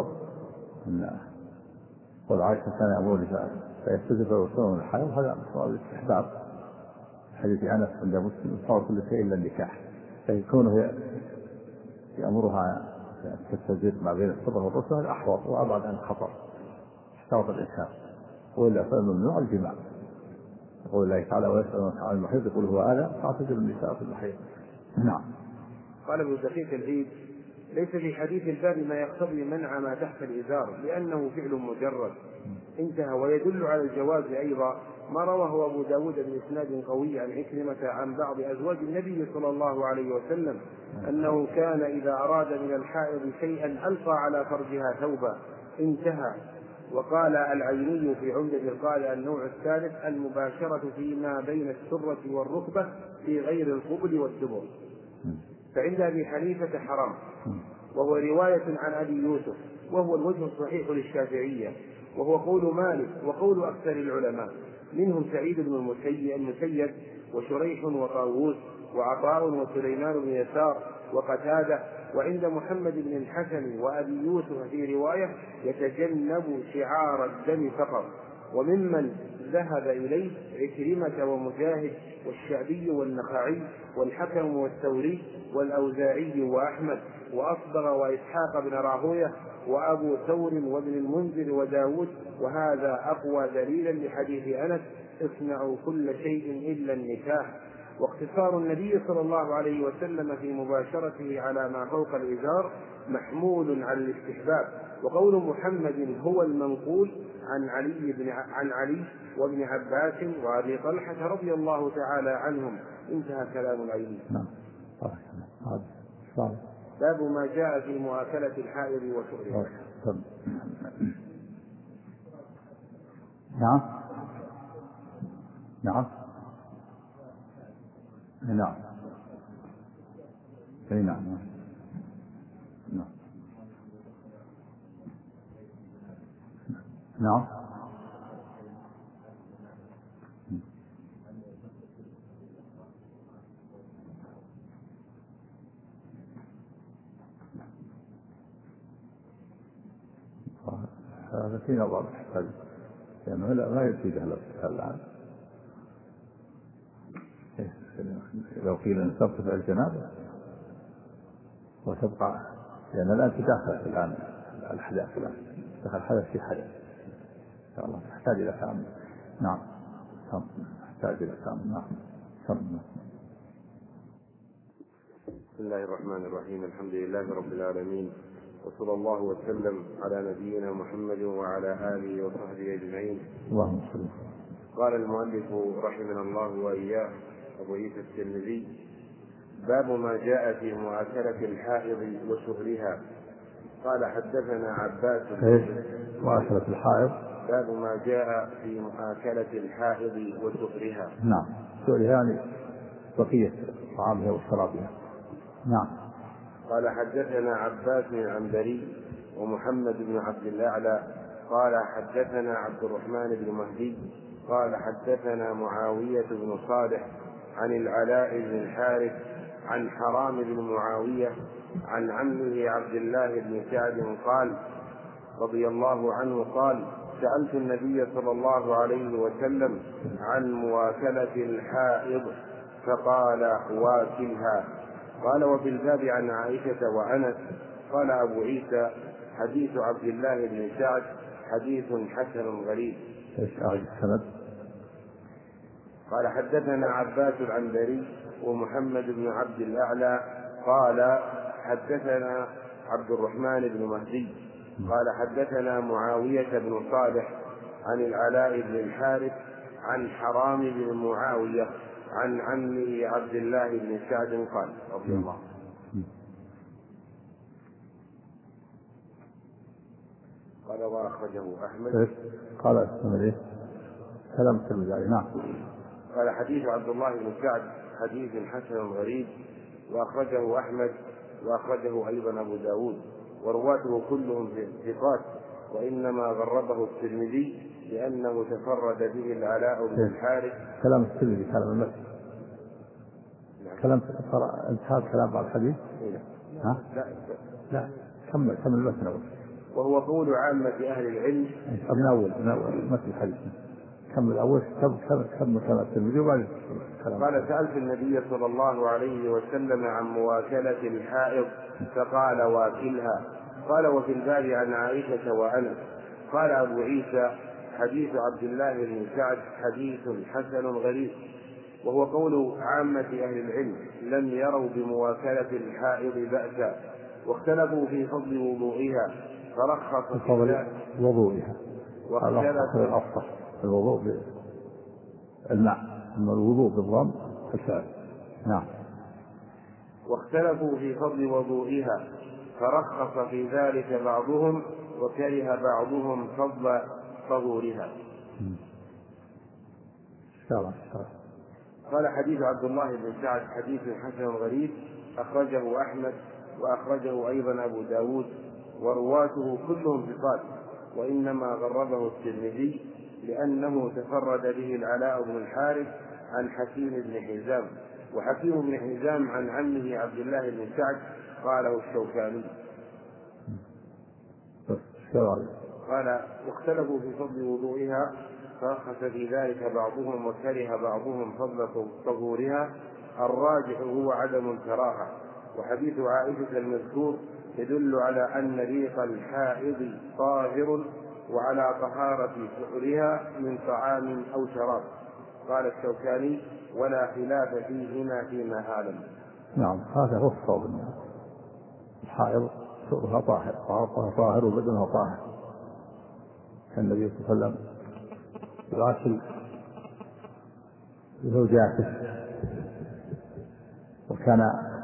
والعائشة كان يأمر فيستجب ويصوم الحيض، هذا صار الاستحباب. حديث أنس عند مسلم صار كل شيء إلا النكاح، فكونه يأمرها تستجيب ما بين الصبر والرسل هذا أحوط وأبعد عن الخطر، احتاط الإنسان. وإلا فممنوع الجماع. يقول الله تعالى ويسألونك عن المحيض يقول هو آلة فاعتزلوا النساء في المحيض. نعم. قال ابن دقيق العيد ليس في حديث الباب ما يقتضي منع ما تحت الإزار لأنه فعل مجرد. انتهى. ويدل على الجواز أيضا ما رواه أبو داود بإسناد قوي عن عكرمة عن بعض أزواج النبي صلى الله عليه وسلم أنه كان إذا أراد من الحائض شيئا ألقى على فرجها ثوبا. انتهى. وقال العيني في عمدة القارئ النوع الثالث المباشرة فيما بين السرة والركبة في غير القبل والدبر، فعند أبي حنيفة حرام، وهو رواية عن أبي يوسف، وهو الوجه الصحيح للشافعية، وهو قول مالك وقول أكثر العلماء منهم سعيد بن المسيب وشريح وطاووس وعطاء وسليمان بن يسار وقتادة. وعند محمد بن الحسن وأبي يوسف في رواية يتجنب شعار الدم فقط. وممن ذهب إليه عكرمة ومجاهد والشعبي والنخعي والحكم والثوري والأوزاعي وأحمد وأصبغ وإسحاق بن راهوية وأبو ثور وابن المنذر وداود. وهذا أقوى دليلا لحديث أنس اصنعوا كل شيء إلا النكاح. واقتصار النبي صلى الله عليه وسلم في مباشرته على ما فوق الإزار محمول على الاستحباب. وقول محمد هو المنقول عن علي بن عن علي وابن عباس وأبي طلحة رضي الله تعالى عنهم. انتهى كلام العيني. باب ما جاء في مؤاكلة الحائض وسؤرها. نعم نعم نعم اي نعم نعم نعم هذا في نظر يحتاج لأنه لا ما يفيد هذا الآن. لو قيل أن ترتفع الجنابة وتبقى، لأن الآن تداخل الآن الأحداث، الآن دخل حدث في حدث، شاء الله تحتاج إلى كلام. نعم تحتاج إلى كلام. نعم. بسم الله الرحمن الرحيم. الحمد لله رب العالمين، وصلى الله وسلم على نبينا محمد وعلى آله وصحبه أجمعين. اللهم صل. قال المؤلف رحمنا الله وإياه أبو عيسى الترمذي: باب ما جاء في مؤاكلة الحائض وسهرها. قال حدثنا عباس. مؤاكلة الحائض. باب ما جاء في مؤاكلة الحائض وسهرها. نعم. سهرها يعني بقية طعامها وشرابها. نعم. قال حدثنا عباس العنبري ومحمد بن عبد الأعلى قال حدثنا عبد الرحمن بن مهدي قال حدثنا معاوية بن صالح عن العلاء بن الحارث عن حرام بن معاوية عن عمه عبد الله بن سعد قال رضي الله عنه قال: سألت النبي صلى الله عليه وسلم عن مواكلة الحائض فقال: واكلها. قال: وفي الباب عن عائشة وأنس. قال أبو عيسى: حديث عبد الله بن سعد حديث حسن غريب. قال حدثنا عباس العنبري ومحمد بن عبد الأعلى قال حدثنا عبد الرحمن بن مهدي قال حدثنا معاوية بن صالح عن العلاء بن الحارث عن حرام بن معاوية عن عمه عبد الله بن سعد قال رضي الله عنه. قال: وأخرجه أحمد. قال الترمذي كلام الترمذي. نعم. قال: حديث عبد الله بن سعد حديث حسن غريب، وأخرجه أحمد، وأخرجه أيضا أبو داود، ورواته كلهم ثقات، وإنما غربه الترمذي لأنه تفرد به العلاء بن الحارث. كلام الترمذي كلام المسلم. كلام انتهى كلام بعض الحديث. ها؟ لا لا كمل كمل المسلم أول. وهو قول عامة أهل العلم. من أول من أول مثل الحديث. كمل أول كمل كمل كمل كلام الترمذي وبعدين. قال: سألت النبي صلى الله عليه وسلم عن مواكلة الحائض فقال: واكلها. قال: وفي الباب عن عائشة وأنس. قال أبو عيسى: حديث عبد الله بن سعد حديث حسن غريب. وهو قول عامة أهل العلم لم يروا بمواكلة الحائض بأسا، واختلفوا في فضل وضوئها فرخص في فضل وضوئها. واختلف الأفضل الوضوء بالماء، أما الوضوء بالضم فالفعل. نعم. واختلفوا في فضل وضوئها فرخص في ذلك بعضهم، وكره بعضهم فضل طهورها. قال: حديث عبد الله بن سعد حديث حسن غريب، أخرجه أحمد، وأخرجه أيضا أبو داود، ورواته كلهم ثقات، وإنما غربه الترمذي لأنه تفرد به العلاء بن الحارث عن حكيم بن حزام، وحكيم بن حزام عن عمه عبد الله بن سعد قاله الشوكاني. قال: واختلفوا في فضل وضوئها فرخص في ذلك بعضهم، وكره بعضهم فضل طهورها. الراجح هو عدم الكراهة، وحديث عائشة المذكور يدل على أن ريق الحائض طاهر وعلى طهارة سؤرها من طعام أو شراب. قال الشوكاني: ولا خلاف فيهما فيما أعلم. نعم، هذا هو الصواب. الحائض سؤرها طاهر، طهارتها طاهر وبدنها طاهر. كان النبي صلى الله عليه وسلم يغسل زوجاته، وكان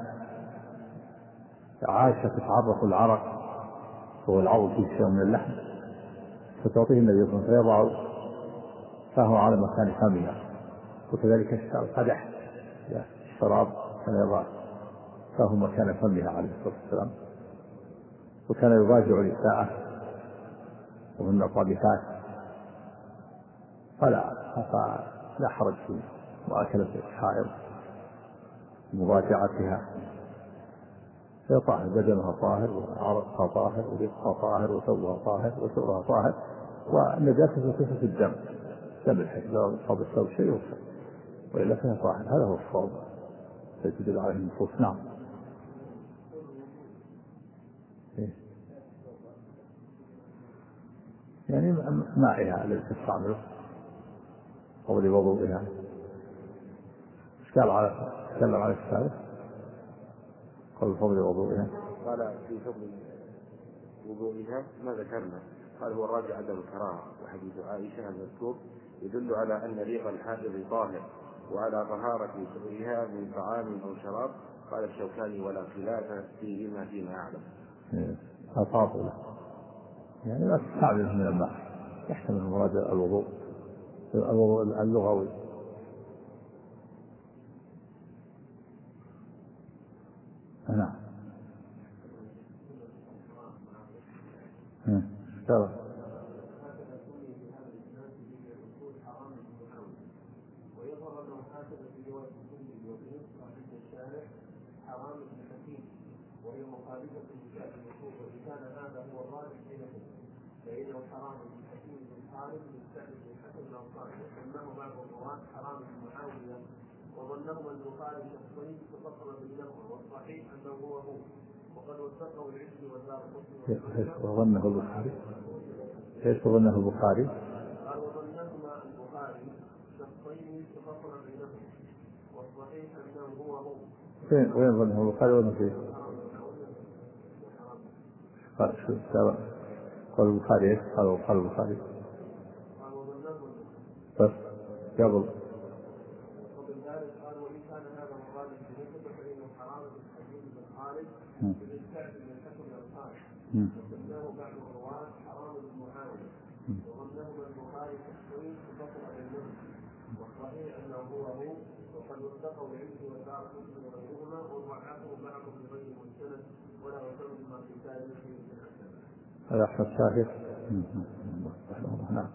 عائشة تتعرف العرق وهو العوض فيه شيء من اللحم، فتعطيه النبي صلى الله عليه وسلم فيضع فهو على مكان فمها، وكذلك القدح الشراب كان يضع فهو مكان فمها عليه الصلاة والسلام. وكان يضاجع نساءه ومن الطابخات، فلا لا حرج في مؤاكلة الحائض مضاجعتها، هي طاهر، بدنها طاهر وعرقها طاهر وريقها طاهر وثوبها طاهر وسؤرها طاهر، والنجاسة صفة الدم، دم الحيض لا يصاب الثوب شيء يغسل، وإلا فهي طاهر. هذا هو الصواب الذي تدل عليه النصوص. نعم. إيه؟ يعني مائها التي تستعمله قبل وضوئها. ايش قال على تكلم على السابق قبل فضل وضوئها؟ قال في فضل وضوئها ما ذكرنا، قال هو الراجع عدم الكراهة، وحديث عائشة المذكور يدل على أن ريق الحائض طاهر وعلى طهارة سؤرها من طعام أو شراب. قال الشوكاني ولا خلاف فيهما فيما أعلم. أطاطلة يعني لا تستعمله من الماء، يحتمل مراد الوضوء الوضوء اللغوي. نعم. ترى حرام الحكيم وهي مخالفة لكتاب الوصول، وإن كان هذا هو الراجح بينهم فإنه حرام الحكيم بن خالد مستعد بن حسن الأنصاري، وسماه بعض الرواة حرام بن معاوية، وظنهما البخاري شخصين تفصل بينهما، والصحيح أنه هو هو، وقد وثقه العز والدار القطني. وظنه البخاري ايش وظنه البخاري؟ قال وظنهما البخاري شخصين تفصل بينهما، والصحيح أنه هو هو. وين وين ظنه البخاري وين فيه؟ قال شو قال البخاري ايش؟ قال قال البخاري بس قبل ومن ذلك قال وإن كان هذا مراد بنسبة فإنه حرام بالحديث بن خالد بالكعب من حكم الأنصار، وسماه بعض الرواة حرام المعاوية، وظنهما البخاري شخصين تفصل بينهما، والصحيح أنه هو هو، وقد وثقه العز والدار القطني وغيرهما، وضعفه بعضهم بغير مستند ولا يعتمد ما في ذلك من حسن. هذا أحمد شاهد. نعم.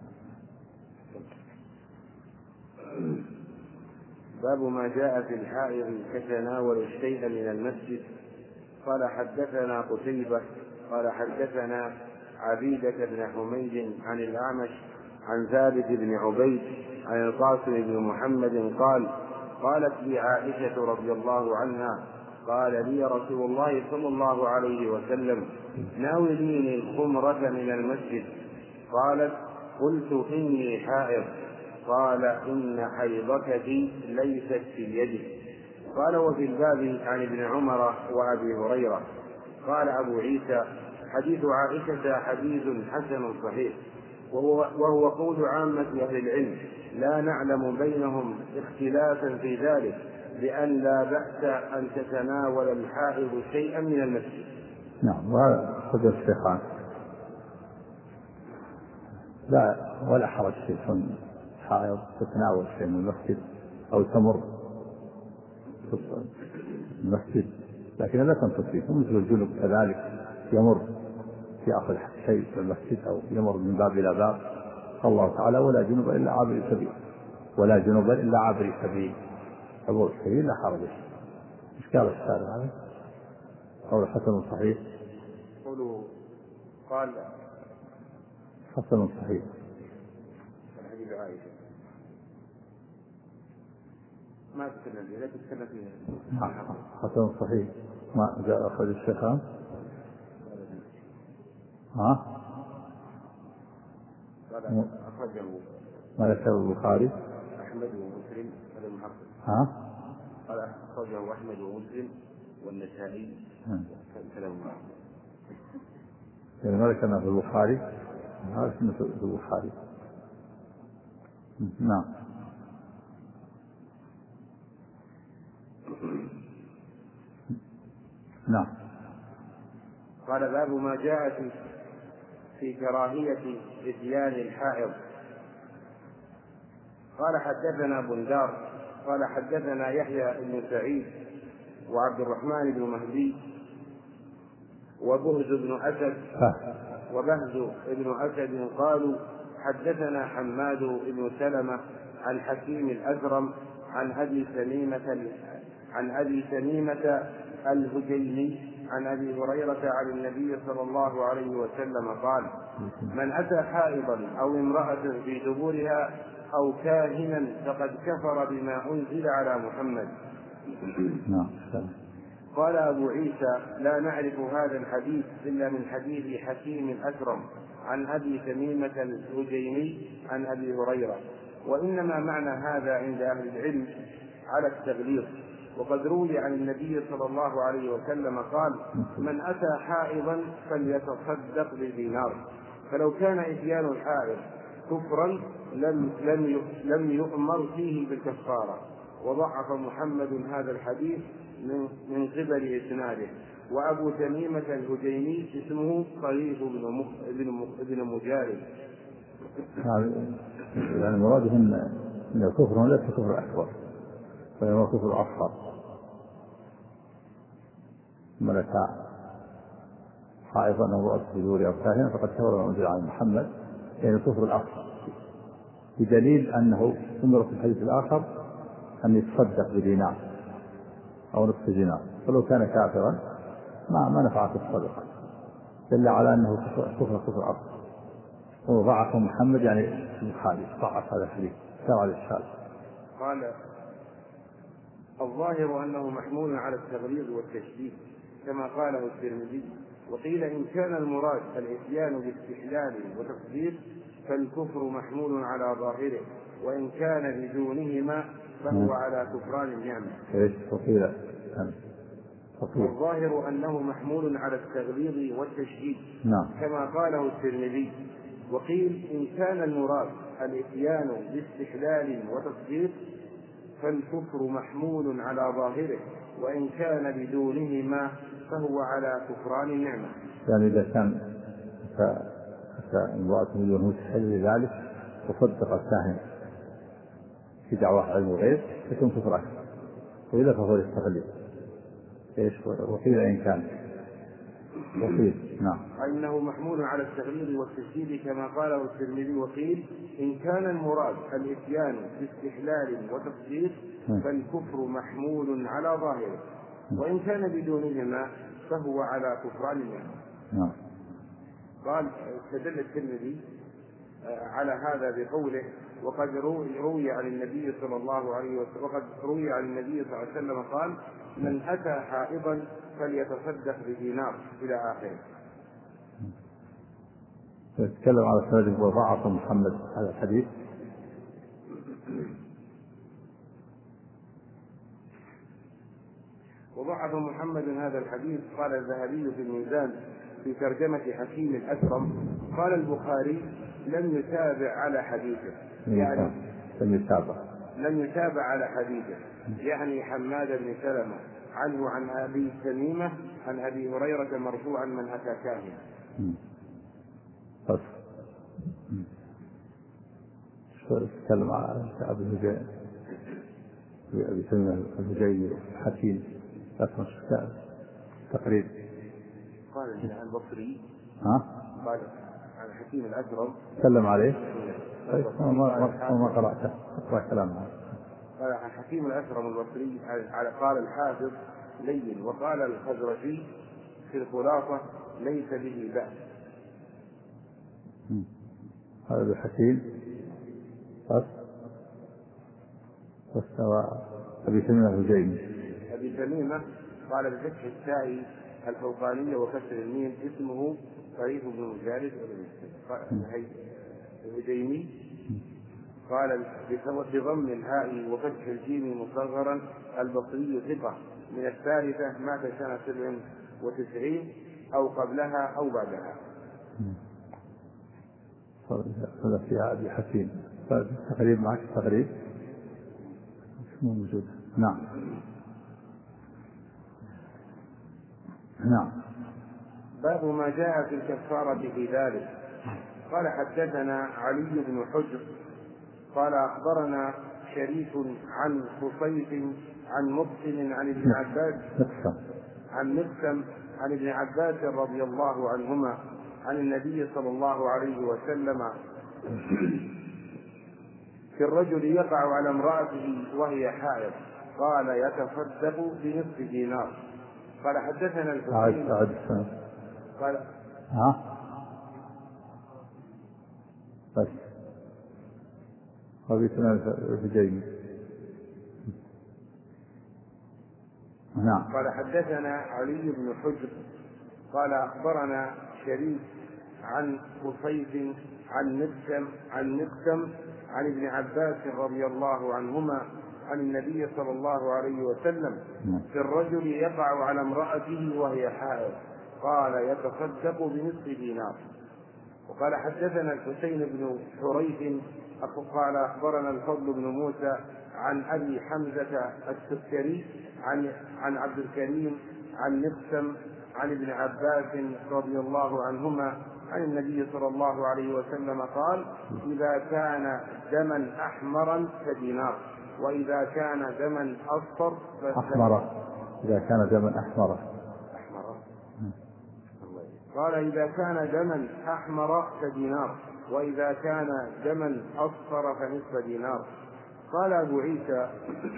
باب ما جاء في الحائض كتناول الشيء من المسجد. قال حدثنا قتيبة قال حدثنا عبيدة بن حميد عن الأعمش عن ثابت بن عبيد عن القاسم بن محمد قال قالت لي عائشة رضي الله عنها قال لي رسول الله صلى الله عليه وسلم ناوليني الخمرة من المسجد. قالت قلت إني حائض. قال إن حيضك ليست في يدك. قال وفي الباب عن ابن عمر وأبي هريرة. قال أبو عيسى حديث عائشة حديث حسن صحيح، وهو, وهو قول عامة أهل العلم، لا نعلم بينهم اختلافا في ذلك، لأن لا بأس أن تتناول الحائض شيئا من المسجد. نعم. وهذا خذ الشيخان لا ولا حرج في كون حائض تتناول شيء من المسجد أو تمر في المسجد، لكن لا تنقص فيه، مثل الجنوب كذلك يمر يأخذ شيء في المسجد أو يمر من باب إلى باب. الله تعالى ولا جنوب إلا عابر سبيل، ولا جنوب إلا عابر سبيل، عبور السبيل لا حرج. إيش قال الشارع هذا؟ قول حسن صحيح. قوله قال حسن صحيح حديث عائشة ما تتكلم فيه، لا تتكلم فيه. حسن صحيح ما جاء أخرج الشيخان. ها؟ أخرجه ما ذكر البخاري أحمد ومسلم هذا المحقق. ها؟ قال أخرجه أحمد ومسلم والنسائي كلام محقق. يعني ما ذكرنا في البخاري، هذا في البخاري. نعم. نعم. قال باب ما جاء في في كراهية إتيان الحائض. قال حدثنا بندار قال حدثنا يحيى بن سعيد وعبد الرحمن بن مهدي وبهز بن أسد وبهز بن أسد قالوا حدثنا حماد بن سلمة عن حكيم الأزرم عن أبي سليمة عن أبي سليمة الهجيمي عن أبي هريرة عن النبي صلى الله عليه وسلم قال من أتى حائضا أو امرأة في دبورها أو كاهنا فقد كفر بما أنزل على محمد. قال أبو عيسى لا نعرف هذا الحديث إلا من حديث حكيم الأكرم عن أبي تميمة الهجيمي عن أبي هريرة. وإنما معنى هذا عند أهل العلم على التغليظ. وقد روي عن النبي صلى الله عليه وسلم قال: من أتى حائضا فليتصدق بدينار. فلو كان إتيان الحائض كفرا لم لم لم يؤمر فيه بالكفارة. وضعف محمد هذا الحديث من من قبل إسناده. وأبو تميمة الهجيمي اسمه طريف بن مجارد. يعني المراد ان الكفر ليس كفر اكبر، فهو كفر اصغر. من اتى حائضا او رأت بدور او كاهنا فقد كفر ما انزل على محمد، يعني الكفر الاصغر، بدليل انه امر في الحديث الاخر ان يتصدق بدينار او نصف دينار، فلو كان كافرا ما ما نفعت الصدقه، دل على انه كفر كفر اصغر. وضعف محمد يعني البخاري ضعف هذا الحديث سوى الإشكال. قال: الظاهر أنه محمول على التغليظ والتشديد كما قاله الترمذي. وقيل إن كان المراد الإتيان باستحلال وتصديق فالكفر محمول على ظاهره، وإن كان بدونهما فهو على كفران النعمة. وقيل الظاهر أنه محمول على التغليظ والتشديد نعم. كما قاله الترمذي. وقيل إن كان المراد الإتيان باستحلال وتصديق فالكفر محمول على ظاهره، وإن كان بدونهما فهو على كفران النعمة. يعني إذا كان امرأة بدون تحل لذلك وصدق الكاهن في دعوة علم الغيب يكون كفر أكبر، وإذا فهو يستغل. إيش وقيل إن كان وقيل نعم أنه محمول على التغليظ والتشديد كما قاله الترمذي. وقيل إن كان المراد الإتيان باستحلال وتصديق فالكفر محمول على ظاهره، وإن كان بدونهما فهو على كفران النعمة. نعم. قال استدل الترمذي على هذا بقوله: وقد روي عن النبي صلى الله عليه وسلم وقد روي عن النبي صلى الله عليه وسلم قال: من أتى حائضا فليتصدق بدينار إلى آخره. يتكلم على السند وضعف محمد هذا الحديث. وضعف محمد هذا الحديث. قال الذهبي في الميزان في ترجمة حكيم الأكرم: قال البخاري: لم يتابع على حديثه، يعني لم يتابع لم يتابع على حديثه يعني حماد بن سلمة عنه عن أبي تميمة عن أبي هريرة مرفوعا: من أتى كاهنا. بس شو تتكلم عن أبي الهجيمي أبي تميمة الهجيمي حكيم لكن تقريب قال عن البصري ها قال عن حكيم الأكرم تكلم عليه. طيب ما ما قرأت اقرأ كلامه. قال عن حكيم الأكرم البصري على قال الحافظ لين، وقال الخزرجي في الخلاصة: ليس به بأس. هذا الحكيم بس واستوى أبي تميمة الهجيمي. أبي تميمة قال بفتح التاء الفوقانية وكسر الميم اسمه طريف بن مجارد الهجيمي. قال بضم الهاء وفتح الجيم مصغرا: البصري ثقة من الثالثة، مات سنة سبع وتسعين أو قبلها أو بعدها. هذا في أبي حكيم تقريب معك تقريب مو موجود. نعم نعم. باب ما جاء في الكفارة في ذلك. قال حدثنا علي بن حجر قال أخبرنا شريك عن خصيف عن مقسم عن ابن عباس عن مقسم عن ابن عباس رضي الله عنهما عن النبي صلى الله عليه وسلم في الرجل يقع على امرأته وهي حائض قال: يتصدق بنصف دينار. قال حدثنا الحسين قال ها بس وبيتنا الهجيمي. نعم. قال حدثنا علي بن حجر قال أخبرنا شريك عن قصيد عن مقسم عن مقسم عن ابن عباس رضي الله عنهما عن النبي صلى الله عليه وسلم في الرجل يقع على امرأته وهي حائض قال يتصدق بنصف دينار. وقال حدثنا الحسين بن حريث قال أخبرنا الفضل بن موسى عن أبي حمزة السكري عن عن عبد الكريم عن مقسم عن ابن عباس رضي الله عنهما عن النبي صلى الله عليه وسلم قال إذا كان دما أحمرا فدينار وإذا كان دما أصفر أحمر إذا كان دما أحمر قال إذا كان دما أحمر فدينار وإذا كان دما أصفر فنصف دينار. قال أبو عيسى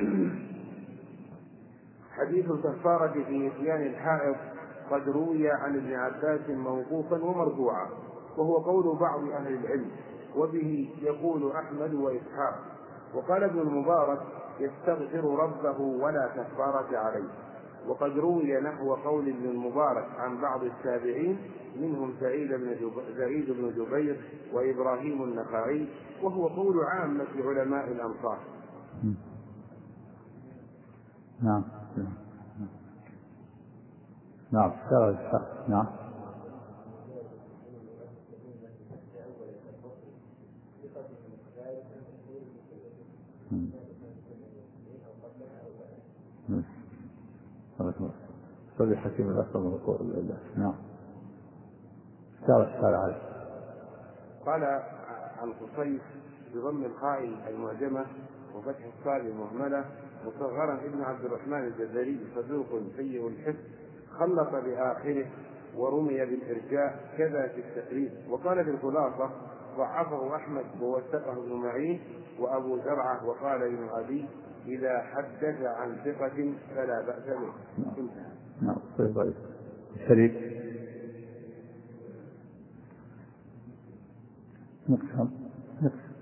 حديث الكفارة في إتيان الحائض قد روي عن ابن عباس موقوفا ومرفوعا وهو قول بعض أهل العلم وبه يقول أحمد وإسحاق. وقال ابن المبارك يستغفر ربه ولا كفارة عليه. وقد روي نحو قول ابن المبارك عن بعض التابعين منهم سعيد بن سعيد بن جبير وإبراهيم النخعي وهو قول عامة علماء الأمصار. نعم نعم نعم صلي حكيم الأكبر من القول الله. نعم سار السار عليه. قال عن قصيد بضم الخاء المعجمة وفتح الصاد المهملة مصغرا ابن عبد الرحمن الجزري صدوق سيء الحفظ خلط بآخره ورمي بالإرجاء كذا في التقريب. وقال في الخلاصة ضعفه أحمد ووثقه ابن معين وأبو زرعة. وقال ابن أبي إذا حدث عن ثقة فلا بأس به. نعم طيب شريك نقسم نقسم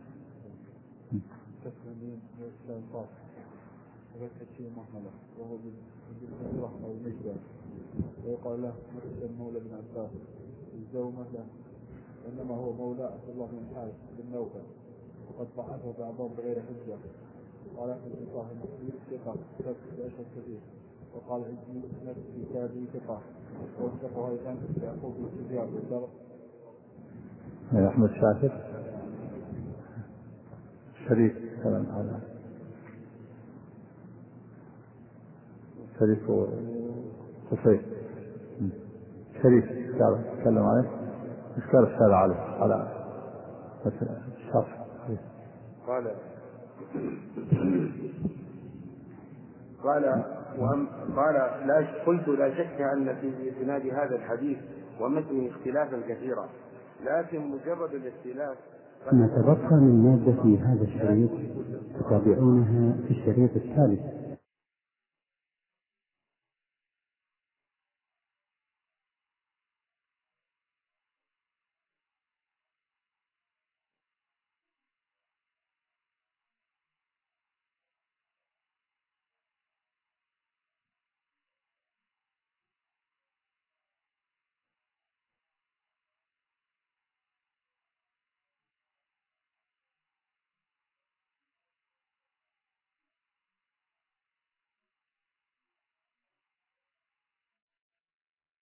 تسلمين والإسلام وفتح الشيء محملة وهو بالفترة أو المجبر ويقال له مقسم مولى بن عباس الزومة له إنما هو مولى عبد الله بن الحارث بن نوفل وقد ضعفه بعضهم بغير حجة. قال أحمد بن طاهر مسلم ثقة ثبت بأشهر كثير. وقال عزمي نفسي كتابي ثقة ووثقه أيضا يعقوب بن سفيان بالدرب أحمد شاكر شريك كلام على شريك وقصيد شريك تكلم عليه اشكال الشارع عليه على الشرح. قال قال وأم قال لا قلت لا شك أن في إسناد هذا الحديث ومتنه اختلافا كثيرا لكن مجرد الاختلاف ما تبقى من مادة في هذا الشريط تتابعونها في الشريط الثالث.